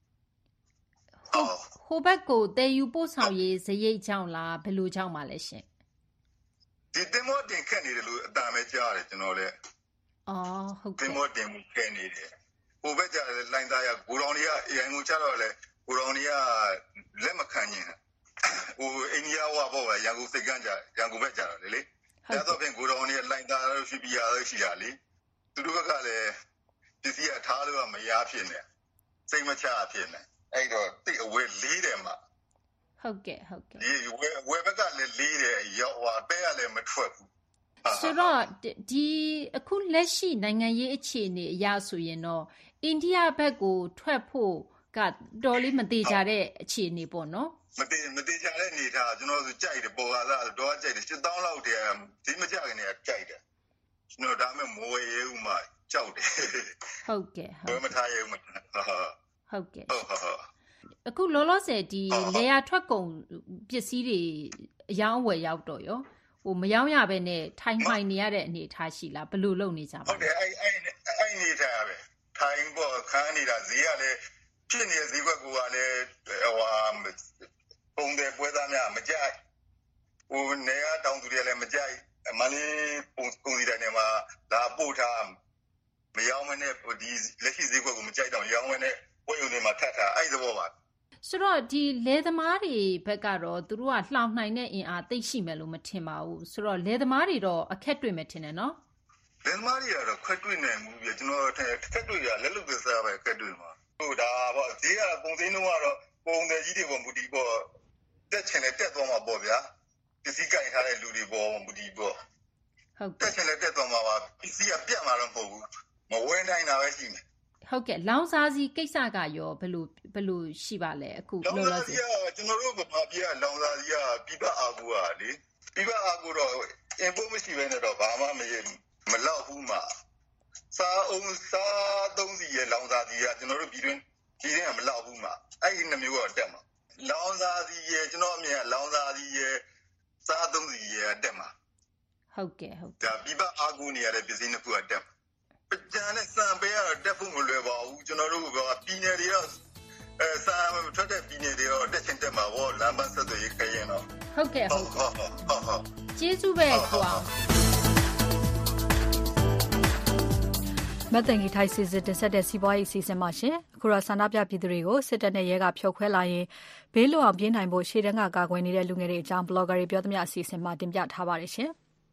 ဟိုဘက်ကိုတည်ယူပို့ဆောင်ရေးစရိတ်ကြောင့်လားဘယ်လိုကြောင့်ပါလဲရှင်ဒီတင်မောတင်ခက်နေတယ်လို့အတန်ပဲကြားတယ်ကျွန်တော်လည်းဟုတ်ကဲ့တင်မောတင်မှုခက်နေတယ်ဟိုဘက်ကြတယ်လိုင်းသားရဂိုရောင်တွေကအိမ်ကိုချတော့လေဂိုရောင်တွေကလက်မခံရင်ဟိုအိန္ဒိယဝါဘောရန်ကုန်စိတ်ကန်းကြရန်ကုန်ဘက်ကြတော့လေဒါတော့ပြင်ဂိုရောင်တွေကလိုင်းသားလို့ရှိပြရလို့ရှိရလေသူတို့ကလည်းပစ္စည်းထားလို့မရဖြစ်နေစိတ်မချဖြစ်နေအဲ့တော့တိတ်အဝဲလေးတယ်မှာဟုတ်ကဲ့ဒီဝဲဘက်ကလည်းလေးတယ်ရောက်ဟိုအပဲကလည်းမထွက်ဘူးဆိုတော့ဒီအခုလက်ရှိနိုင်ငံရေးအခြေအနေအရဆိုရင်တော့အိန္ဒိယဘက်ကိုထွက်ဖို့ကတော်လေးမသေးကြတဲ့အခြေအနေပေါ့နော်မသေးကြတဲ့အနေထားကျွန်တော်ဆိုကြိုက်တယ်ပေါ်လာတာတော့ကြိုက်တယ်7000လောက်တည်းဒီမကြခင်တည်းကြိုက်တယ်ကျွန်တော်ဒါမဲ့မိုးရဲဦးမှကြောက်တယ်ဟုတ်ကဲ့ဘယ်မထားရဲဦးမှဟုတ်ကဲ့အခုလောလောဆယ်ဒီလေယာထွက်ကုန်ပစ္စည်းတွေအယောင်းအဝယ်ရောက်တော့ရောဟိုမယောင်းရပဲနဲ့ထိုင်မှိုင်နေရတဲ့အနေထားရှိလားဘယ်လိုလုပ်နေကြပါလဲဟုတ်တယ်အဲ့အနေထားပဲထိုင်ပေါ်ခန်းနေတာဈေးကလည်းဖြစ်နေတဲ့ဈေးကွက်ကလည်းဟိုပုံတဲ့ပွဲသားများမကြိုက်ဟိုနေရတောင်သူတွေလည်းမကြိုက်မလေးပုံစံတိုင်းမှာလာပို့ထားမယောင်းမနဲ့ဒီလက်ရှိဈေးကွက်ကိုမကြိုက်တော့ရောင်းမနဲ့ဝယ်ယူနေမှာထပ်ထားအဲ့သဘောပါဆိုတော့ဒီလယ်သမားတွေဘက်ကတော့သူတို့ကလှောင်နိုင်တဲ့အင်အားသိရှိမယ်လို့မထင်ပါဘူးဆိုတော့လယ်သမားတွေတော့အခက်တွေ့မယ်ထင်တယ်နော်လယ်သမားတွေကတော့ခွက်တွေ့နိုင်မှုပြကျွန်တော်ခက်တွေ့ရလက်လုပ်သစားပဲခက်တွေ့မှာဟိုဒါပေါ့ဈေးကပုံစံတော့ကတော့ပုံစံကြီးတွေပေါ်မူတည်ပေါ့တက်ချင်လည်းတက်သွားမှာပေါ့ဗျာပစ္စည်းကင်ထားတဲ့လူတွေပေါ်မူတည်ပေါ့ဟုတ်တက်ချင်လည်းတက်သွားမှာပါပစ္စည်းကပြတ်မှာတော့မဟုတ်ဘူးမဝဲနိုင်တာပဲရှိမယ်ဟုတ်ကဲ့လောင်စာစီကိစ္စကရောဘယ်လိုရှိပါလဲအခုလောင်စာစီကကျွန်တော်တို့ဗမာပြည်ကလောင်စာစီကပြပအာကူကလေပြပအာကူတော့ import မရှိဘဲနဲ့တော့ဘာမှမလောက်ဘူးမှာစားသုံးစီရဲ့လောင်စာစီကကျွန်တော်တို့ပြည်တွင်းကမလောက်ဘူးမှာအဲ့ဒီနှမျိုးတော့တက်မှာလောင်စာစီရဲ့ကျွန်တော်အမြင်ကလောင်စာစီရဲ့စားသုံးစီရဲ့တက်မှာဟုတ်ကဲ့ဒါပြပအာကူနေရတဲ့ပစ္စည်းနှစ်ခုကတက်ပကြံနဲ့စံပေးရတော့တက်ဖို့မလွယ်ပါဘူးကျွန်တော်တို့ကပြည်နယ်တွေတော့စာထွက်တဲ့ပြည်နယ်တွေတော့တက်ချင်တက်မှာပေါ့လမ်းပန်းဆက်သွယ်ရေးခရင်တော့ဟုတ်ကဲ့ကျေးဇူးပဲကွာမတန်ကြီးထိုက်စီစစ်တင်ဆက်တဲ့စီးပွားရေးအစီအစဉ်မှာရှင်အခုတော့ဆန္ဒပြပြည်သူတွေကိုစစ်တပ်နဲ့ရဲကဖျောက်ခွဲလာရင်ဘေးလွတ်အောင်ပြေးနိုင်ဖို့ရှေ့တန်းကကာကွယ်နေတဲ့လူငယ်တွေအကြောင်းဘလော့ဂါတွေပြောသမျှအစီအစဉ်မှာတင်ပြထားပါတယ်ရှင်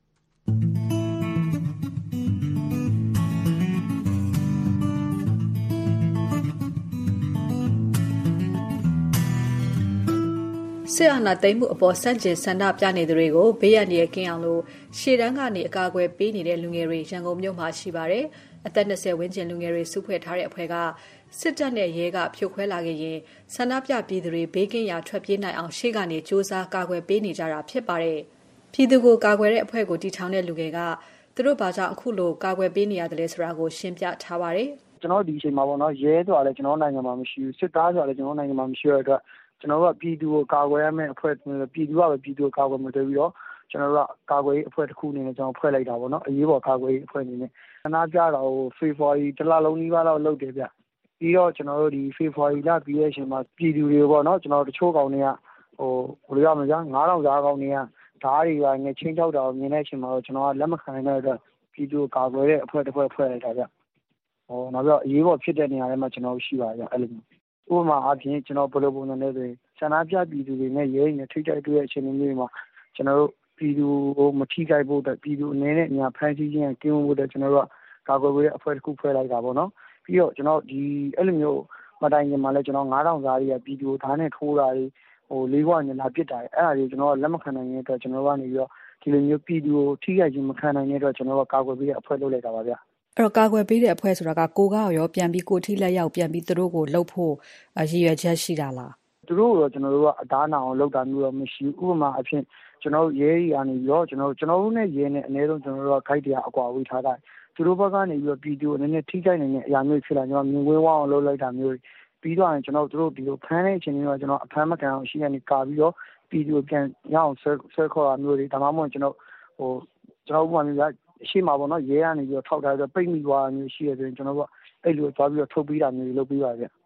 စစ်အာဏာသိမ်းမှုအပေါ်ဆန့်ကျင်ဆန္ဒပြနေသူတွေကိုဘေးရန်တွေကင်းအောင်လို့ရှေ့တန်းကနေအကာအကွယ်ပေးနေတဲ့လူငယ်တွေရန်ကုန်မြို့မှာရှိပါတယ်။အသက်20ဝန်းကျင်လူငယ်တွေစုဖွဲ့ထားတဲ့အဖွဲ့ကစစ်တပ်နဲ့ရဲကဖြိုခွဲလာခဲ့ရင်ဆန္ဒပြပြည်သူတွေဘေးကင်းရာထွက်ပြေးနိုင်အောင်ရှေ့ကနေစ조사ကာကွယ်ပေးနေကြတာဖြစ်ပါတယ်။ပြည်သူကိုကာကွယ်တဲ့အဖွဲ့ကိုတည်ထောင်တဲ့လူငယ်ကသူတို့ဘာကြောင့်အခုလိုကာကွယ်ပေးနေရတယ်လဲဆိုတာကိုရှင်းပြထားပါတယ်။ကျွန်တော်ဒီအချိန်မှာပေါ့နော်ရဲဆိုတာလည်းကျွန်တော်နိုင်ငံမှာမရှိဘူးစစ်သားဆိုတာလည်းကျွန်တော်နိုင်ငံမှာမရှိရတဲ့အတွက်ကျွန်တော်တို့ကပြည်သူကိုကာကွယ်ရမယ့်အဖွဲ့ပြည်သူကပဲပြည်သူကိုကာကွယ်မှာတွေ့ပြီးတော့ကျွန်တော်တို့ကကာကွယ်ရေးအဖွဲ့တစ်ခုအနေနဲ့ကျွန်တော်ဖွဲ့လိုက်တာပေါ့နော်အရေးပေါ်ကာကွယ်ရေးအဖွဲ့အနေနဲ့ဆန္ဒပြတာကိုဖေဖော်ဝါရီတစ်လလုံးနီးပါးလောက်လုပ်တယ်ဗျပြီးတော့ကျွန်တော်တို့ဒီဖေဖော်ဝါရီလပြီးတဲ့အချိန်မှာပြည်သူတွေပေါ့နော်ကျွန်တော်တို့တချို့ကောင်တွေကဘယ်လိုရမလဲဗျ9000သားကောင်တွေကဓာတ်တွေကနေချင်းချောက်တာကိုမြင်တဲ့အချိန်မှာတော့ကျွန်တော်ကလက်မခံနိုင်တဲ့အတွက်ပြည်သူကိုကာကွယ်တဲ့အဖွဲ့တစ်ဖွဲ့ဖွဲ့လိုက်တာဗျနောက်ပြီးတော့အရေးပေါ်ဖြစ်တဲ့နေရာတွေမှာကျွန်တော်ရှိပါတယ်အဲ့လိုဥပမာအားဖြင့်ကျွန်တော်ဘယ်လိုပုံစံလဲဆိုရင်ဆန္ဒပြပြည်သူတွေနဲ့ရဲတွေနဲ့ထိတိုက်တွေ့တဲ့အချိန်မျိုးမှာကျွန်တော်တို့ပြည်သူကိုမထိခိုက်ဖို့အတွက်ပြည်သူအနေနဲ့ညာဖမ်းဆီးခြင်းကင်းဝဖို့အတွက်ကျွန်တော်တို့ကကာကွယ်ရေးအဖွဲ့တစ်ခုဖွဲ့လိုက်တာပေါ့နော်ပြီးတော့ကျွန်တော်ဒီအဲ့လိုမျိုးမတိုင်ခင်မှာလည်းကျွန်တော်9000သားတွေကပြည်သူကိုဓာတ်နဲ့ထိုးတာတွေလေးခွနဲ့လာပစ်တာအဲ့ဒါတွေကျွန်တော်ကလက်မခံနိုင်တဲ့အတွက်ကျွန်တော်ကနေပြီးတော့ဒီလိုမျိုးပြည်သူကိုထိခိုက်ခြင်းမခံနိုင်တဲ့အတွက်ကျွန်တော်ကကာကွယ်ရေးအဖွဲ့လုပ်လိုက်တာပါဗျအဲ့တော့ကာကွယ်ပေးတဲ့အဖွဲ့ဆိုတာကကိုကရောပြန်ပြီးကိုထိလက်ရောက်ပြန်ပြီးသူတို့ကိုလှုပ်ဖို့ရည်ရွယ်ချက်ရှိတာလားသူတို့တော့ကျွန်တော်တို့ကအသားနာအောင်လှုပ်တာမျိုးတော့မရှိဘူးဥပမာအဖြစ်ကျွန်တော်ရဲကြီးကနေပြီးတော့ကျွန်တော်တို့နဲ့ရဲနဲ့အနည်းဆုံးကျွန်တော်တို့ကခိုက်တရားအကွာဝေးထားတာသူတို့ဘက်ကနေပြီးတော့ပြည်သူအနေနဲ့ထိခိုက်နိုင်တဲ့အရာမျိုးဖြစ်လာကျွန်တော်မြင်ကွင်းဝအောင်လှုပ်လိုက်တာမျိုးပြီးတော့ကျွန်တော်တို့ဒီလိုဖမ်းတဲ့အချိန်မျိုးကကျွန်တော်အဖမ်းမခံအောင်ရှိရနေကာပြီးတော့ပြည်သူပြန်ရအောင်ဆွဲခေါ်တာမျိုးတွေဒါမှမဟုတ်ကျွန်တော်ဥပမာမျိုးအရှိမှာပေါ့နော်ရဲကနေပြီးတော့ထောက်ထားပြီးတော့ပိတ်မိသွားတာမျိုးရှိရဆိုရင်ကျွန်တော်တို့အဲ့လိုသွားပြီးတော့ထုတ်ပေးတာမျိုးလုပ်ပေးပါဗျ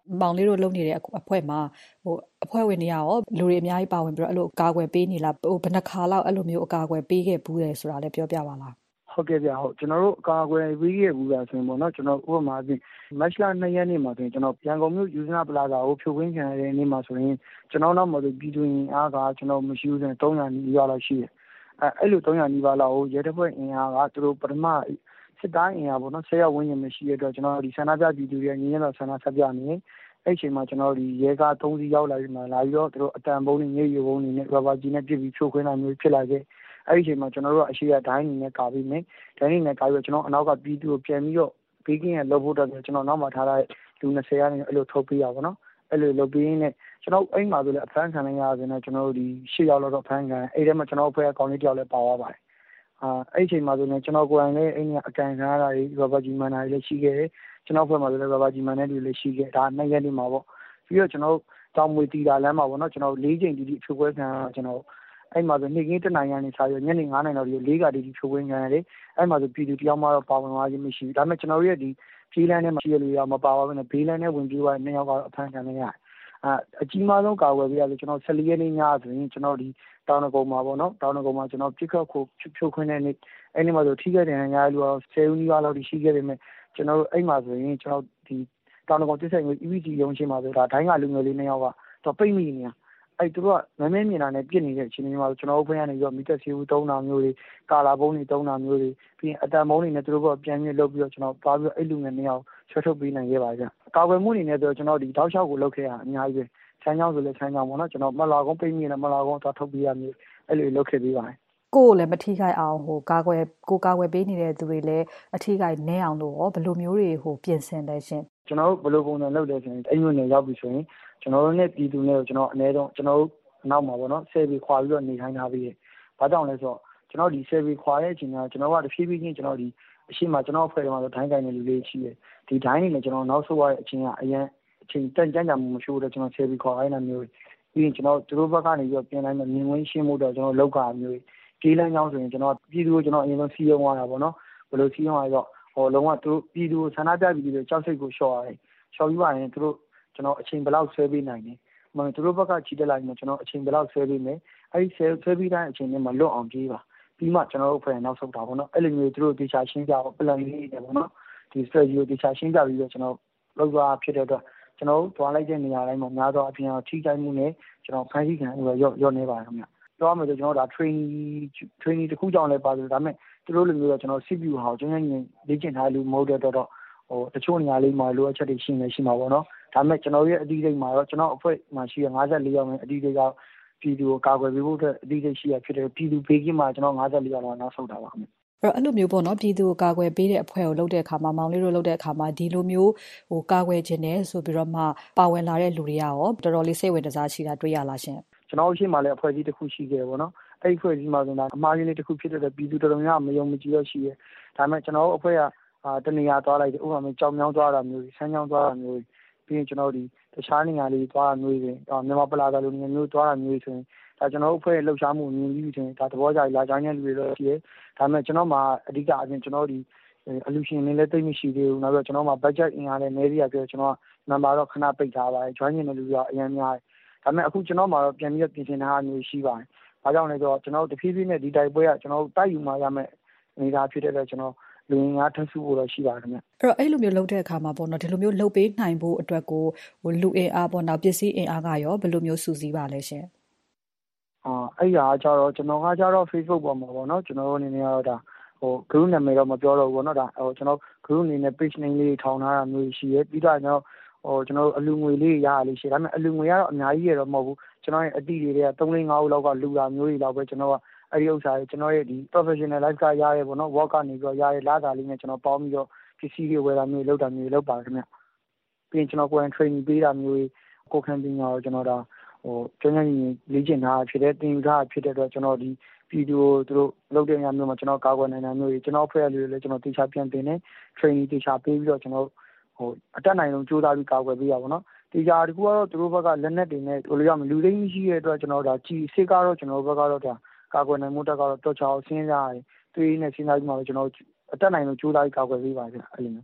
မောင်လေးတို့လုပ်နေတဲ့အဖွဲ့မှာအဖွဲ့ဝင်တွေရောလူတွေအများကြီးပါဝင်ပြီးတော့အဲ့လိုအကာအကွယ်ပေးနေလားဘယ်နှခါလောက်အဲ့လိုမျိုးအကာအကွယ်ပေးခဲ့ဘူးလဲဆိုတာလည်းပြောပြပါလားဟုတ်ကဲ့ဗျဟုတ်ကျွန်တော်တို့အကာအကွယ်ပေးခဲ့ဘူးလားဆိုရင်ပေါ့နော်ကျွန်တော်ဥပမာအပြင်မတ်လ2 ရက်နေ့မှာဆိုရင်ကျွန်တော်ရန်ကုန်မြို့ယူဇနာပလာဇာကိုဖြိုခွင်းခံရတဲ့နေ့မှာဆိုရင်ကျွန်တော်နောက်မှာဆိုပြည်သူရင်အားကကျွန်တော်မရှိဘူးဆိုရင်300နီးပါးလောက်ရှိတယ်အဲ့လို300နီးပါးလောက်ကိုရဲတပ်ဖွဲ့အင်အားကသူတို့ပထမစစ်တိုင်းအင်အားပေါ့နော်10 ရောက်ဝန်းကျင်မရှိတဲ့အတွက်ကျွန်တော်ဒီဆန္ဒပြပြည်သူတွေငြင်းရတော့ဆန္ဒဆက်ပြနေအဲ့ချိန်မှာကျွန်တော်ဒီရဲကား3စီးရောက်လာပြီးမှလာပြီးတော့သူတို့အတန်ပုံးနဲ့ညရွေပုံးနဲ့ရဘာကြီးနဲ့ပြစ်ပြီးဖြိုခွင်းတာမျိုးဖြစ်လာခဲ့အဲ့ဒီချိန်မှာကျွန်တော်တို့အရှိရဒိုင်းနေနဲ့ကာပြီးမယ်ဒိုင်းနေနဲ့ကာပြီးတော့ကျွန်တော်အနောက်ကပြည်သူကိုပြန်ပြီးတော့ဘေးကင်းရလုပ်ဖို့တော့ကျွန်တော်နောက်မှာထားတဲ့လူ20ရာနေအဲ့လိုထုတ်ပေးရပါတော့အဲ့လိုလုပ်ပေးရင်းနဲ့ကျွန်တော်အိမ်မှာဆိုလည်းအဖမ်းခံရရတယ်နဲ့ကျွန်တော်တို့ဒီ10 ရောက်တော့ဖမ်းခံအဲ့ထဲမှာကျွန်တော်အဖွဲ့အကောင့်လေးတယောက်လည်းပါသွားပါတယ်အဲ့ဒီချိန်မှာဆိုရင်ကျွန်တော်ကိုယ်တိုင်လည်းအိမ်ကအကန်ခံရတာတွေရဘာကြီးမန်နာတွေလည်းရှိခဲ့တယ်ကျွန်တော်ဖွဲ့မှာလည်းရဘာကြီးမန်နာတွေလည်းရှိခဲ့ဒါ2 ရက်နေမှာပေါ့ပြီးတော့ကျွန်တော်တောင်မွေတီတာလမ်းမှာပေါ့နော်ကျွန်တော်4 ချိန်တီဖြိုခွဲခံရကျွန်တော်အဲ့မှာဆိုနေ့ကင်း1 နိုင်ကနေစားရညနေ9 နိုင်တော့ဒီ4 ကတီဖြိုခွဲခံရတယ်အဲ့မှာဆိုပြည်သူတယောက်မှတော့ပါဝင်သွားခြင်းမရှိဘူးဒါပေမဲ့ကျွန်တော်ရဲ့ဒီပြေးလန်းထဲမှာရှိရလူရမပါပါဘူးနဲ့ဘေးလန်းထဲဝင်ပြေးသွားတဲ့2 ယောက်ကတော့အဖမ်းခံနေရတယ်အကြီးမားဆုံးကာဝယ်ပေးရလို့ကျွန်တော်14 ရက်နေ့ညဆိုရင်ကျွန်တော်ဒီတောင်နဂုံမှာပေါ့နော်တောင်နဂုံမှာကျွန်တော်ပြစ်ခတ်ခုဖြိုခွင်းတဲ့နေ့အဲ့ဒီမှာဆိုထိခဲ့တဲ့ညာလူတော့10 ဦးနီးပါးလောက်ရှိခဲ့ပေမဲ့ကျွန်တော်တို့အဲ့မှာဆိုရင်ကျွန်တော်ဒီတောင်နဂုံတစ်ဆိုင်ကို EVC ရုံးချင်းမှာဆိုဒါဒိုင်းကလူငယ်လေး2 ယောက်ကတော့ပိတ်မိနေတာအဲ့သူတို့ကမမဲမြင်တာနဲ့ပြစ်နေတဲ့အချိန်တွေမှာကျွန်တော်တို့ဘက်ကနေပြီးတော့မီတက်စီဦး3 တာမျိုးတွေကာလာဘုံတွေ3 တာမျိုးတွေပြီးရင်အတန်ဘုံတွေနဲ့သူတို့ကပြန်ပြီးလုပ်ပြီးတော့ကျွန်တော်ပါပြီးတော့အဲ့လူငယ်2 ယောက်ဆွဲထုတ်ပေးနိုင်ခဲ့ပါကြ။ကာကွယ်မှုအနေနဲ့ဆိုကျွန်တော်ဒီတောက်လျှောက်ကိုလုပ်ခဲ့ရအများကြီးပဲ။ဆန်းချောင်းဆိုလည်းဆန်းချောင်းပေါ့နော်ကျွန်တော်မလာကုန်းပိတ်မိနေမလာကုန်းသွားထုတ်ပေးရမျိုးအဲ့လိုလုပ်ခဲ့ပေးပါတယ်။ကိုယ်လည်းမထိခိုက်အောင်ကာကွယ်ပေးနေတဲ့သူတွေလည်းအထိခိုက်နည်းအောင်လို့ဘယ်လိုမျိုးတွေပြင်ဆင်လဲရှင်။ကျွန်တော်တို့ဘယ်လိုပုံစံလုပ်လဲဆိုရင်အဲ့မျိုးနဲ့ရောက်ပြီဆိုရင်ကျွန်တော်တို့နဲ့ပြည်သူနဲ့ကျွန်တော်အနည်းဆုံးကျွန်တော်တို့နောက်မှာပေါ့နော်ဆယ်ပြီးခွာပြီးတော့နေထိုင်ထားပြီးတယ်။ဘာကြောင့်လဲဆိုတော့ကျွန်တော်ဒီဆယ်ပြီးခွာတဲ့အချိန်ကကျွန်တော်ကတဖြည်းဖြည်းချင်းကျွန်တော်ဒီအရှိမကျွန်တော်အဖွဲ့ထဲမှာဆိုဒိုင်းကိုင်နေလူလေးရှိတယ်။ဒီဒိုင်းနေနဲ့ကျွန်တော်နောက်ဆုတ်ရတဲ့အချိန်ကအရင်အချိန်တန်ကြမ်းမှုမရှိဘူးတော့ကျွန်တော်ဆယ်ပြီးခွာခိုင်းတာမျိုးပြီးရင်ကျွန်တော်သူတို့ဘက်ကနေပြီးတော့ပြင်လိုက်မယ်မြင်ကွင်းရှင်းမှုတော့ကျွန်တော်လောက်ကာမျိုးကြေးလမ်းကြောင်းဆိုရင်ကျွန်တော်ပြည်သူကိုကျွန်တော်အရင်ဆုံးစီးရုံးသွားတာပေါ့နော်။ဘယ်လိုစီးရုံးရတော့လုံးဝသူတို့ပြည်သူဆန္ဒပြပြည်သူတွေကြောက်စိတ်ကိုလျှော့ရတယ်။လျှော့ပြီးပါရင်သူတို့ကျွန်တော်အချိန်ဘယ်လောက်ဆွဲပေးနိုင်လဲ။မှန်သူတို့ဘက်ကချီတက်လိုက်မှကျွန်တော်အချိန်ဘယ်လောက်ဆွဲပေးမယ်အဲ့ဒီဆွဲပြီးတိုင်းအချိန်နဲ့မှလွတ်အောင်ပြေးပါပြီးမှကျွန်တော်တို့ဖွဲ့နောက်ဆုတ်တာပေါ့နော်အဲ့လိုမျိုးသူတို့ဒေချာရှင်းပြအောင် plan လေးတွေပေါ့နော်ဒီ strategy ကိုဒေချာရှင်းပြပြီးတော့ကျွန်တော်လောက်သွားဖြစ်တဲ့အတွက်ကျွန်တော်တို့တွားလိုက်တဲ့နေရာတိုင်းမှာများသောအပြင်ထိခိုက်မှုနဲ့ကျွန်တော်ဖန်ဆီးခံရော့နေပါတယ်ခင်ဗျပြောမယ်ဆိုကျွန်တော်ဒါ training တစ်ခုကြောင့်လည်းပါတယ်ဒါပေမဲ့သူတို့လိုမျိုးတော့ကျွန်တော် CPU ဟာကျွန်တော်လေ့ကျင့်ထားလို့မဟုတ်တဲ့တော့တချို့နေရာလေးမှာလိုအပ်ချက်တွေရှိမှာပေါ့နော်ဒါပေမဲ့ကျွန်တော်ရဲ့အတိအကျမှာတော့ကျွန်တော်အဖွဲ့မှာရှိရ54 ယောက်နဲ့အတိအကျကပြည်သူကိုကာကွယ်ပေးဖို့အတွက်အတိအကျရှိရဖြစ်တယ်ပြည်သူဘေးကင်းမှာကျွန်တော်54 ယောက်လောက်နောက်ဆုတ်တာပါခင်ဗျအဲ့လိုမျိုးပေါ့နော်ပြည်သူကိုကာကွယ်ပေးတဲ့အဖွဲ့ကိုလုပ်တဲ့အခါမှာမောင်လေးတို့လုပ်တဲ့အခါမှာဒီလိုမျိုးကာကွယ်ခြင်းနဲ့ဆိုပြီးတော့မှပါဝင်လာတဲ့လူတွေကရောတော်တော်လေးစိတ်ဝင်စားရှိတာတွေ့ရလားရှင်ကျွန်တော်ရှိမှလည်းအဖွဲ့အစည်းတစ်ခုရှိခဲ့ပေါ့နော်အဲ့ဒီအဖွဲ့အစည်းမှာဆိုတာအမှားရင်းလေးတစ်ခုဖြစ်တဲ့ပြည်သူတော်တော်များမယုံမကြည်ရရှိရဲဒါပေမဲ့ကျွန်တော်အဖွဲ့ကတနေရာသွားလိုက်တယ်ဥပမာကြောင်မြောင်းသွားတာမျိုးဆန်းချောင်းသွားတာမျိုးပြီးရင်ကျွန်တော်ဒီတခြားနေရာလေးသွားတာမျိုးတွေမြန်မာပလာဇာလိုနေရာမျိုးသွားတာမျိုးဆိုရင်ဒါကျွန်တော်အဖွဲ့လှုပ်ရှားမှုမြင်ပြီးဆိုရင်ဒါသဘောကျလာကြတဲ့လူတွေတော့ရှိရဲဒါပေမဲ့ကျွန်တော်မှာအဓိကအပြင်ကျွန်တော်ဒီအလူရှင်တွေလည်းသိမရှိသေးဘူးနောက်ပြီးကျွန်တော်မှာ budget အင်အားလည်းနည်းသေးရပြောကျွန်တော်နံပါတ်တော့ခဏပိတ်ထားပါတယ် join နေတဲ့လူတွေကအများများဒါပေမဲ့အခုကျွန်တော်မှာတော့ပြန်ပြီးပြင်ဆင်ထားမျိုးရှိပါတယ်ဘာကြောင့်လဲဆိုတော့ကျွန်တော်တဖြည်းဖြည်းနဲ့ဒီတိုက်ပွဲကကျွန်တော်တိုက်ယူမှရမယ်အနေသာဖြစ်တဲ့အတွက်ကျွန်တော်လူငါထပ်စုဖို့တော့ရှိပါတယ်ခင်ဗျအဲ့လိုမျိုးလုပ်တဲ့အခါမှာပေါ့နော်ဒီလိုမျိုးလုပ်ပေးနိုင်ဖို့အတွက်ကိုလူအင်အားပေါ့နော်ပစ္စည်းအင်အားကရောဘယ်လိုမျိုးစုစည်းပါလဲရှင်အဲ့ဟာကျတော့ကျွန်တော်ကကျတော့ Facebook ပေါ်မှာပေါ့နော်ကျွန်တော်အနေနဲ့ကတော့ဒါgroup နာမည်တော့မပြောတော့ဘူးပေါ့နော်ဒါကျွန်တော် group အနေနဲ့ page name လေးထောင်ထားတာမျိုးရှိရဲပြီးတော့ကျွန်တော်အလူငွေလေးရရလေးရှိဒါပေမဲ့အလူငွေကတော့အများကြီးရတော့မဟုတ်ဘူးကျွန်တော်ရဲ့အတိတွေက3-5 ဦးလောက်ကလူတာမျိုးတွေလောက်ပဲကျွန်တော်ကအဲ့ဒီဥစ္စာတွေကျွန်တော်ရဲ့ဒီ professional life ကရရဲပေါ့နော် work ကနေပြီးတော့ရရဲလာတာလေးနဲ့ကျွန်တော်ပေါင်းပြီးတော့ပစ္စည်းတွေဝယ်တာမျိုးလုပ်တာမျိုးလုပ်ပါခင်ဗျပြီးရင်ကျွန်တော်ကိုယ်တိုင် training ပေးတာမျိုးကိုခံပညာတော့ကျွန်တော်ဒါကျွန်တော်လေ့ကျင့်ထားဖြစ်တဲ့တင်ယူထားဖြစ်တဲ့အတွက်ကျွန်တော်ဒီဗီဒီယိုသူတို့လုပ်တဲ့နေရာမျိုးမှာကျွန်တော်ကာကွယ်နိုင်တာမျိုးကျွန်တော်အဖွဲ့အစည်းတွေလည်းကျွန်တော်တေချာပြန်တင်နေ training တေချာပေးပြီးတော့ကျွန်တော်အတက်နိုင်ဆုံးကြိုးစားပြီးကာကွယ်ပေးရပါတော့တေချာတကူကတော့သူတို့ဘက်ကလက်နက်တွေနဲ့လိုရမလူသိမ်းရှိတဲ့အတွက်ကျွန်တော်ဒါကြီးစစ်ကတော့ကျွန်တော်ဘက်ကတော့ဒါကာကွယ်နိုင်မှုတက်ကတော့တော်ချောင်းစဉ်းစားရတယ်တွေးနေစဉ်းစားပြီးမှကျွန်တော်အတက်နိုင်ဆုံးကြိုးစားပြီးကာကွယ်ပေးပါကြအဲ့လိုမျိုး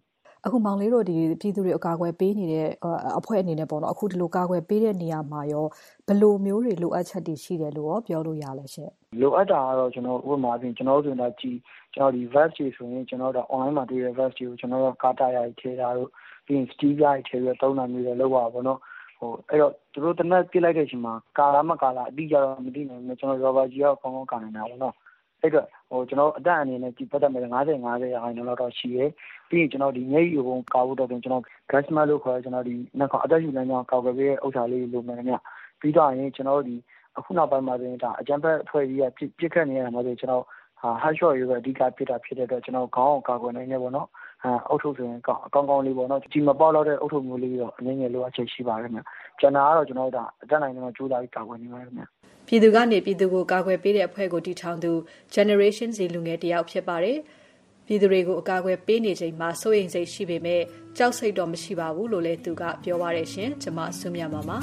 အခုမောင်လေးတို့ဒီပြည်သူတွေအကာအကွယ်ပေးနေတဲ့အဖွဲ့အနေနဲ့ပေါ့နော်အခုဒီလိုကာကွယ်ပေးတဲ့နေရာမှာရောဘယ်လိုမျိုးတွေလိုအပ်ချက်တွေရှိတယ်လို့ပြောလို့ရလဲရှင့်လိုအပ်တာကတော့ကျွန်တော်ဥပမာအပြင်ကျွန်တော်တို့ဆိုတာကျွန်တော်ဒီ vest တွေဆိုရင်ကျွန်တော်တို့ online မှာတွေ့တဲ့ vest တွေကိုကျွန်တော်တို့ကာတာရိုက်ထဲတာတို့ပြီးရင် steel ရိုက်ထဲပြီးသုံးတာမျိုးတွေလောက်ပါပေါ့နော်အဲ့တော့သူတို့တနက်ပြလိုက်တဲ့အချိန်မှာကာလာမကာလာအတိအကျတော့မသိနိုင်ဘူးကျွန်တော် rubber ကြီးတော့ကောင်းကောင်းကာနေတာပေါ့နော်အဲ့တော့ကျွန်တော်အတက်အနေနဲ့ဒီပတ်သက်မဲ့50ရာခိုင်နှုန်းလောက်တော့ရှိရဲပြီးရင်ကျွန်တော်ဒီမျက်ရည်ပုံကာဖို့တော့ကျွန်တော် gas mask လို့ခေါ်ကျွန်တော်ဒီနောက်အသက်ရှူလမ်းကြောင်းကာကွယ်ပေးတဲ့ဥစ္စာလေးလိုမယ်ခင်ဗျပြီးတော့ရင်ကျွန်တော်ဒီအခုနောက်ပိုင်းမှာဆိုရင်ဒါအကြမ်းဖက်အဖွဲ့ကြီးကပြစ်ခတ်နေရတာမှာဆိုကျွန်တော်hard shot ရေးပဲအဓိကဖြစ်တာဖြစ်တဲ့အတွက်ကျွန်တော်ခေါင်းအောင်ကာကွယ်နိုင်နေပေါ့နော်အုတ်ထုပ်ဆိုရင်ကောင်းကောင်းလေးပေါ့နော်ဒီမပေါက်တော့တဲ့အုတ်ထုပ်မျိုးလေးတော့အနည်းငယ်လိုအပ်ချက်ရှိပါခင်ဗျကျွန်တော်ကတော့ကျွန်တော်တို့အတက်နိုင်တော့ကြိုးစားပြီးကာကွယ်နေပါခင်ဗျပြည်သူကနေပြည်သူကိုကာကွယ်ပေးတဲ့အဖွဲ့ကိုတည်ထောင်သူ Generation Z လူငယ်တယောက်ဖြစ်ပါတယ်ပြည်သူတွေကိုအကာအကွယ်ပေးနေချိန်မှာစိုးရိမ်စိတ်ရှိပေမဲ့ကြောက်စိတ်တော့မရှိပါဘူးလို့လည်းသူကပြောပါတယ်ရှင်ကျွန်မဆုမြတ်ပါ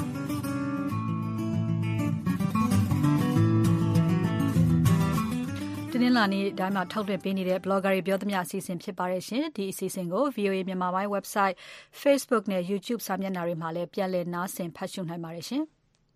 တင်းလာနေတိုင်းမှာထောက်လွှင့်ပေးနေတဲ့ blogger တွေပြောသမျှအစီအစဉ်ဖြစ်ပါတယ်ရှင်ဒီအစီအစဉ်ကို VOA မြန်မာပိုင်း website Facebook နဲ့ YouTube စာမျက်နှာတွေမှာလည်းပြန်လည်နားဆင်ဖတ်ရှုနိုင်ပါတယ်ရှင်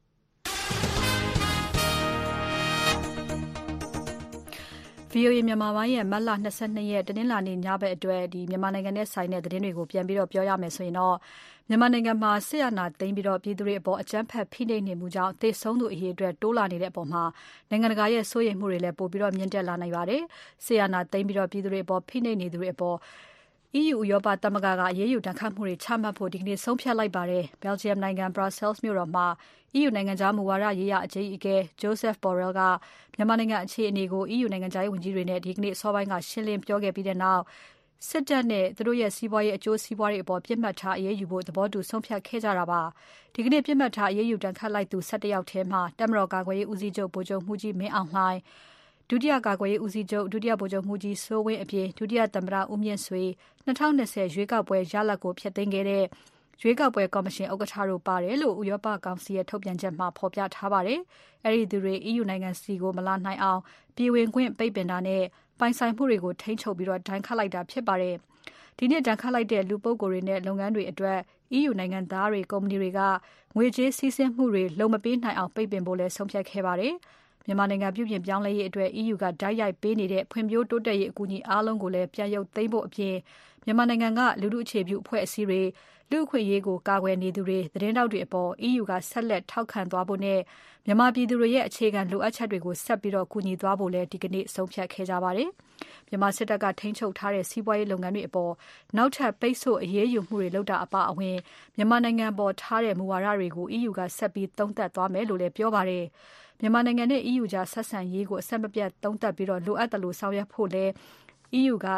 VOA မြန်မာပိုင်းရဲ့မတ်လ22ရက်တနင်္လာနေ့ညဘက်အတွက်ဒီမြန်မာနိုင်ငံနဲ့ဆိုင်တဲ့သတင်းတွေကိုပြန်ပြီးတော့ပြောရမယ်ဆိုရင်တော့မြန်မာနိုင်ငံမှာစစ်အာဏာသိမ်းပြီးတော့ပြည်သူတွေအပေါ်အကြမ်းဖက်ဖိနှိပ်နေမှုကြောင့်သေဆုံးသူအရေအတွက်တိုးလာနေတဲ့အပေါ်မှာနိုင်ငံတကာရဲ့စိုးရိမ်မှုတွေလည်းပိုပြီးတော့မြင့်တက်လာနိုင်ပါတယ်။စစ်အာဏာသိမ်းပြီးတော့ပြည်သူတွေအပေါ်ဖိနှိပ်နေသူတွေအပေါ်EU ဥရောပသမဂ္ဂကအရေးယူဒဏ်ခတ်မှုတွေချမှတ်ဖို့ဒီကနေ့ဆုံးဖြတ်လိုက်ပါတယ်။ Belgium နိုင်ငံ Brussels မြို့တော်မှာ EU နိုင်ငံသားမူဝါဒရေးရာအကြီးအကဲ Joseph Borrell ကမြန်မာနိုင်ငံအခြေအနေကို EU နိုင်ငံသားဝန်ကြီးတွေနဲ့ဒီကနေ့အစောပိုင်းကရှင်းလင်းပြောခဲ့ပြီးတဲ့နောက်စစ်တပ်နဲ့သူတို့ရဲ့စီးပွားရေးအကျိုးစီးပွားတွေအပေါ်ပြစ်မှတ်ထားအရေးယူဖို့သဘောတူဆုံးဖြတ်ခဲ့ကြတာပါ။ဒီကနေ့ပြစ်မှတ်ထားအရေးယူဒဏ်ခတ်လိုက်သူ17ယောက်ထဲမှာတပ်မတော်ကာကွယ်ရေးဦးစီးချုပ်ဗိုလ်ချုပ်မှုကြီးမင်းအောင်လှိုင်ဒုတိယကာကွယ်ရေးဦးစီးချုပ်ဒုတိယဗိုလ်ချုပ်မှုကြီးစိုးဝင်းအပြင်ဒုတိယသမ္မတဦးမြင့်ဆွေ2020ရွေးကောက်ပွဲရလဒ်ကိုဖျက်သိမ်းခဲ့တဲ့ရွေးကောက်ပွဲကော်မရှင်ဥက္ကဋ္ဌတို့ပါတယ်လို့ဥရောပကောင်စီရဲ့ထုတ်ပြန်ချက်မှာဖော်ပြထားပါတယ်။အဲဒီသူတွေ EU နိုင်ငံစီကိုမလာနိုင်အောင်ပြည်ဝင်ခွင့်ပိတ်ပင်တာနဲ့ပိုင်ဆိုင်မှုတွေကိုထိန်းချုပ်ပြီးတော့ဒဏ်ခတ်လိုက်တာဖြစ်ပါတယ်။ဒီနေ့ဒဏ်ခတ်လိုက်တဲ့လူပုဂ္ဂိုလ်တွေနဲ့လုပ်ငန်းတွေအတွက် EU နိုင်ငံသားတွေကုမ္ပဏီတွေကငွေကြေးစီးဆင်းမှုတွေလုံမပေးနိုင်အောင်ပိတ်ပင်ဖို့လဲဆုံးဖြတ်ခဲ့ပါတယ်။မြန်မာနိုင်ငံပြုပြင်ပြောင်းလဲရေးအတွက် EU ကဓာတ်ရိုက်ပေးနေတဲ့ဖွံ့ဖြိုးတိုးတက်ရေးအကူအညီအားလုံးကိုလည်းပြန်ရုပ်သိမ်းဖို့အပြင်မြန်မာနိုင်ငံကလူထုအခြေပြုအဖွဲ့အစည်းတွေလူ့အခွင့်အရေးကိုကာကွယ်နေသူတွေသတင်းတောက်တွေအပေါ် EU ကဆက်လက်ထောက်ခံသွားဖို့နဲ့မြန်မာပြည်သူတွေရဲ့အခြေခံလိုအပ်ချက်တွေကိုဆက်ပြီးတော့ကူညီသွားဖို့လည်းဒီကနေ့ဆုံးဖြတ်ခဲ့ကြပါတယ်။မြန်မာစစ်တပ်ကထိန်းချုပ်ထားတဲ့စီးပွားရေးလုပ်ငန်းတွေအပေါ်နောက်ထပ်ပိတ်ဆို့အရေးယူမှုတွေလုပ်တာအပါအဝင်မြန်မာနိုင်ငံပေါ်ထားတဲ့မူဝါဒတွေကို EU ကဆက်ပြီးသုံးသပ်သွားမယ်လို့လည်းပြောပါတယ်။မြန်မာနိုင်ငံနဲ့ EU ကြားဆက်ဆံရေးကိုအဆက်မပြတ်သုံးသပ်ပြီးတော့လိုအပ်တယ်လို့ဆောင်ရွက်ဖို့လည်း EU က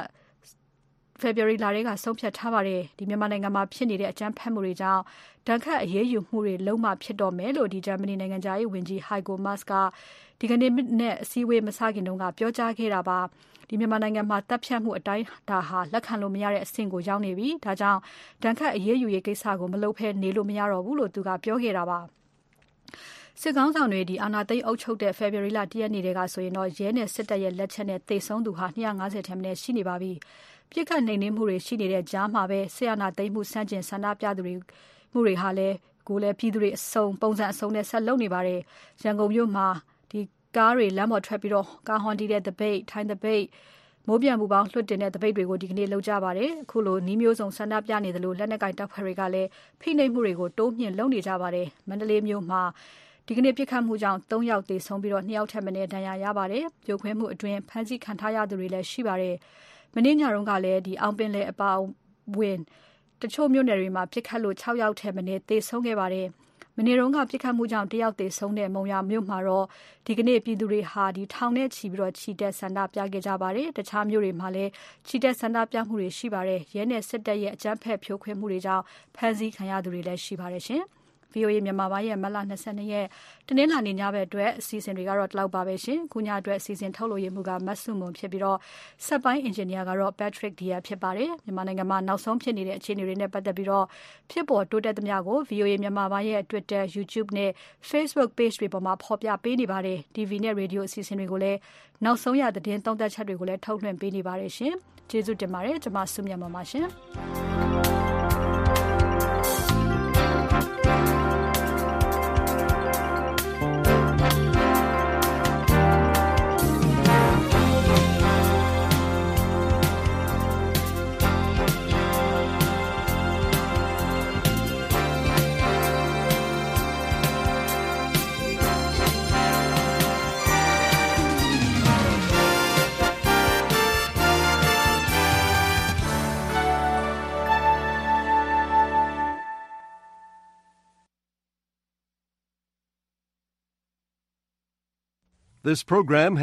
February လထဲကဆုံးဖြတ်ထားပါတယ်ဒီမြန်မာနိုင်ငံမှာဖြစ်နေတဲ့အကြမ်းဖက်မှုတွေကြောင့်ဒဏ်ခတ်အရေးယူမှုတွေလုံးဝဖြစ်တော့မယ်လို့ဒီဂျာမနီနိုင်ငံသားရေးဝန်ကြီး Heiko Maas ကဒီကနေ့နဲ့အစည်းအဝေးမစခင်တုန်းကပြောကြားခဲ့တာပါဒီမြန်မာနိုင်ငံမှာတပ်ဖြတ်မှုအတိုင်းဒါဟာလက်ခံလို့မရတဲ့အဆင့်ကိုရောက်နေပြီဒါကြောင့်ဒဏ်ခတ်အရေးယူရေးကိစ္စကိုမလုပ်ဘဲနေလို့မရတော့ဘူးလို့သူကပြောခဲ့တာပါစစ်ကောင်ဆောင်တွေဒီအာဏာသိမ်းအုပ်ချုပ်တဲ့ February လ1ရက်နေ့တည်းကဆိုရင်တော့ရဲနဲ့စစ်တပ်ရဲ့လက်ချက်နဲ့သေဆုံးသူဟာ250ထက်မနည်းရှိနေပါပြီပြစ်ခတ်နှိမ်နင်းမှုတွေရှိနေတဲ့ကြားမှာပဲဆီယနာသိမ်းမှုစန့်ကျင်ဆန္ဒပြသူတွေမှုတွေဟာလည်းပြည်သူတွေအစုံပုံစံအစုံနဲ့ဆက်လုပ်နေပါတယ်ရန်ကုန်မြို့မှာဒီကားတွေလမ်းပေါ်ထွက်ပြီးတော့ကားဟွန်တီတဲ့တပိတ်ထိုင်းတပိတ်မိုးပြန်ပူပေါင်းလွှတ်တင်တဲ့တပိတ်တွေကိုဒီကနေ့လုပ်ကြပါတယ်အခုလိုနှီးမျိုးစုံဆန္ဒပြနေတယ်လို့လက်နက်ကင်တပ်ဖွဲ့တွေကလည်းဖိနှိပ်မှုတွေကိုတိုးမြင့်လုပ်နေကြပါတယ်မန္တလေးမြို့မှာဒီကနေ့ပြစ်ခတ်မှုကြောင့်3ယောက်သေဆုံးပြီးတော့2ယောက်ထပ်မံဒဏ်ရာရပါတယ်ပြိုခွင်းမှုအတွင်းဖမ်းဆီးခံထားရသူတွေလည်းရှိပါတယ်မနေ့ညတုန်းကလည်းဒီအောင်ပင်လေအပါဝင်တချို့မြို့နယ်တွေမှာပြစ်ခတ်လို့6ယောက်ထဲမနည်းသေဆုံးခဲ့ပါတယ်။မနေ့တုန်းကပြစ်ခတ်မှုကြောင့်1ယောက်သေဆုံးတဲ့မုံရမြို့မှာတော့ဒီကနေ့ပြည်သူတွေဟာဒီထောင်နဲ့ချီပြီးတော့ချီတက်ဆန္ဒပြခဲ့ကြပါတယ်။တခြားမြို့တွေမှာလည်းချီတက်ဆန္ဒပြမှုတွေရှိပါတယ်။ရဲနဲ့စစ်တပ်ရဲ့အကြမ်းဖက်ဖြိုခွင်းမှုတွေကြောင့်ဖမ်းဆီးခံရသူတွေလည်းရှိပါတယ်ရှင်။ VOA မြန်မာပိုင်းရဲ့မတ်လ22ရက်တနင်္လာနေ့ညဘက်အတွက်အစီအစဉ်တွေကတော့ဒီလောက်ပါပဲရှင်။ခုညအတွက်အစီအစဉ်ထုတ်လို့ရမှုကမတ်စုမွန်ဖြစ်ပြီးတော့ဆက်ပိုင်းအင်ဂျင်နီယာကတော့ Patrick Dia ဖြစ်ပါတယ်။မြန်မာနိုင်ငံမှာနောက်ဆုံးဖြစ်နေတဲ့အခြေအနေတွေနဲ့ပတ်သက်ပြီးတော့ဖြစ်ပေါ်တိုးတက်သမျှကို VOA မြန်မာပိုင်းရဲ့ Twitter, YouTube နဲ့ Facebook page တွေပေါ်မှာဖော်ပြပေးနေပါတယ်။ TV နဲ့ Radio အစီအစဉ်တွေကိုလည်းနောက်ဆုံးရသတင်းသုံးသပ်ချက်တွေကိုလည်းထုတ်လွှင့်ပေးနေပါတယ်ရှင်။ကျေးဇူးတင်ပါတယ်။ကျွန်မစုမြတ်ပါပါရှင်။ This program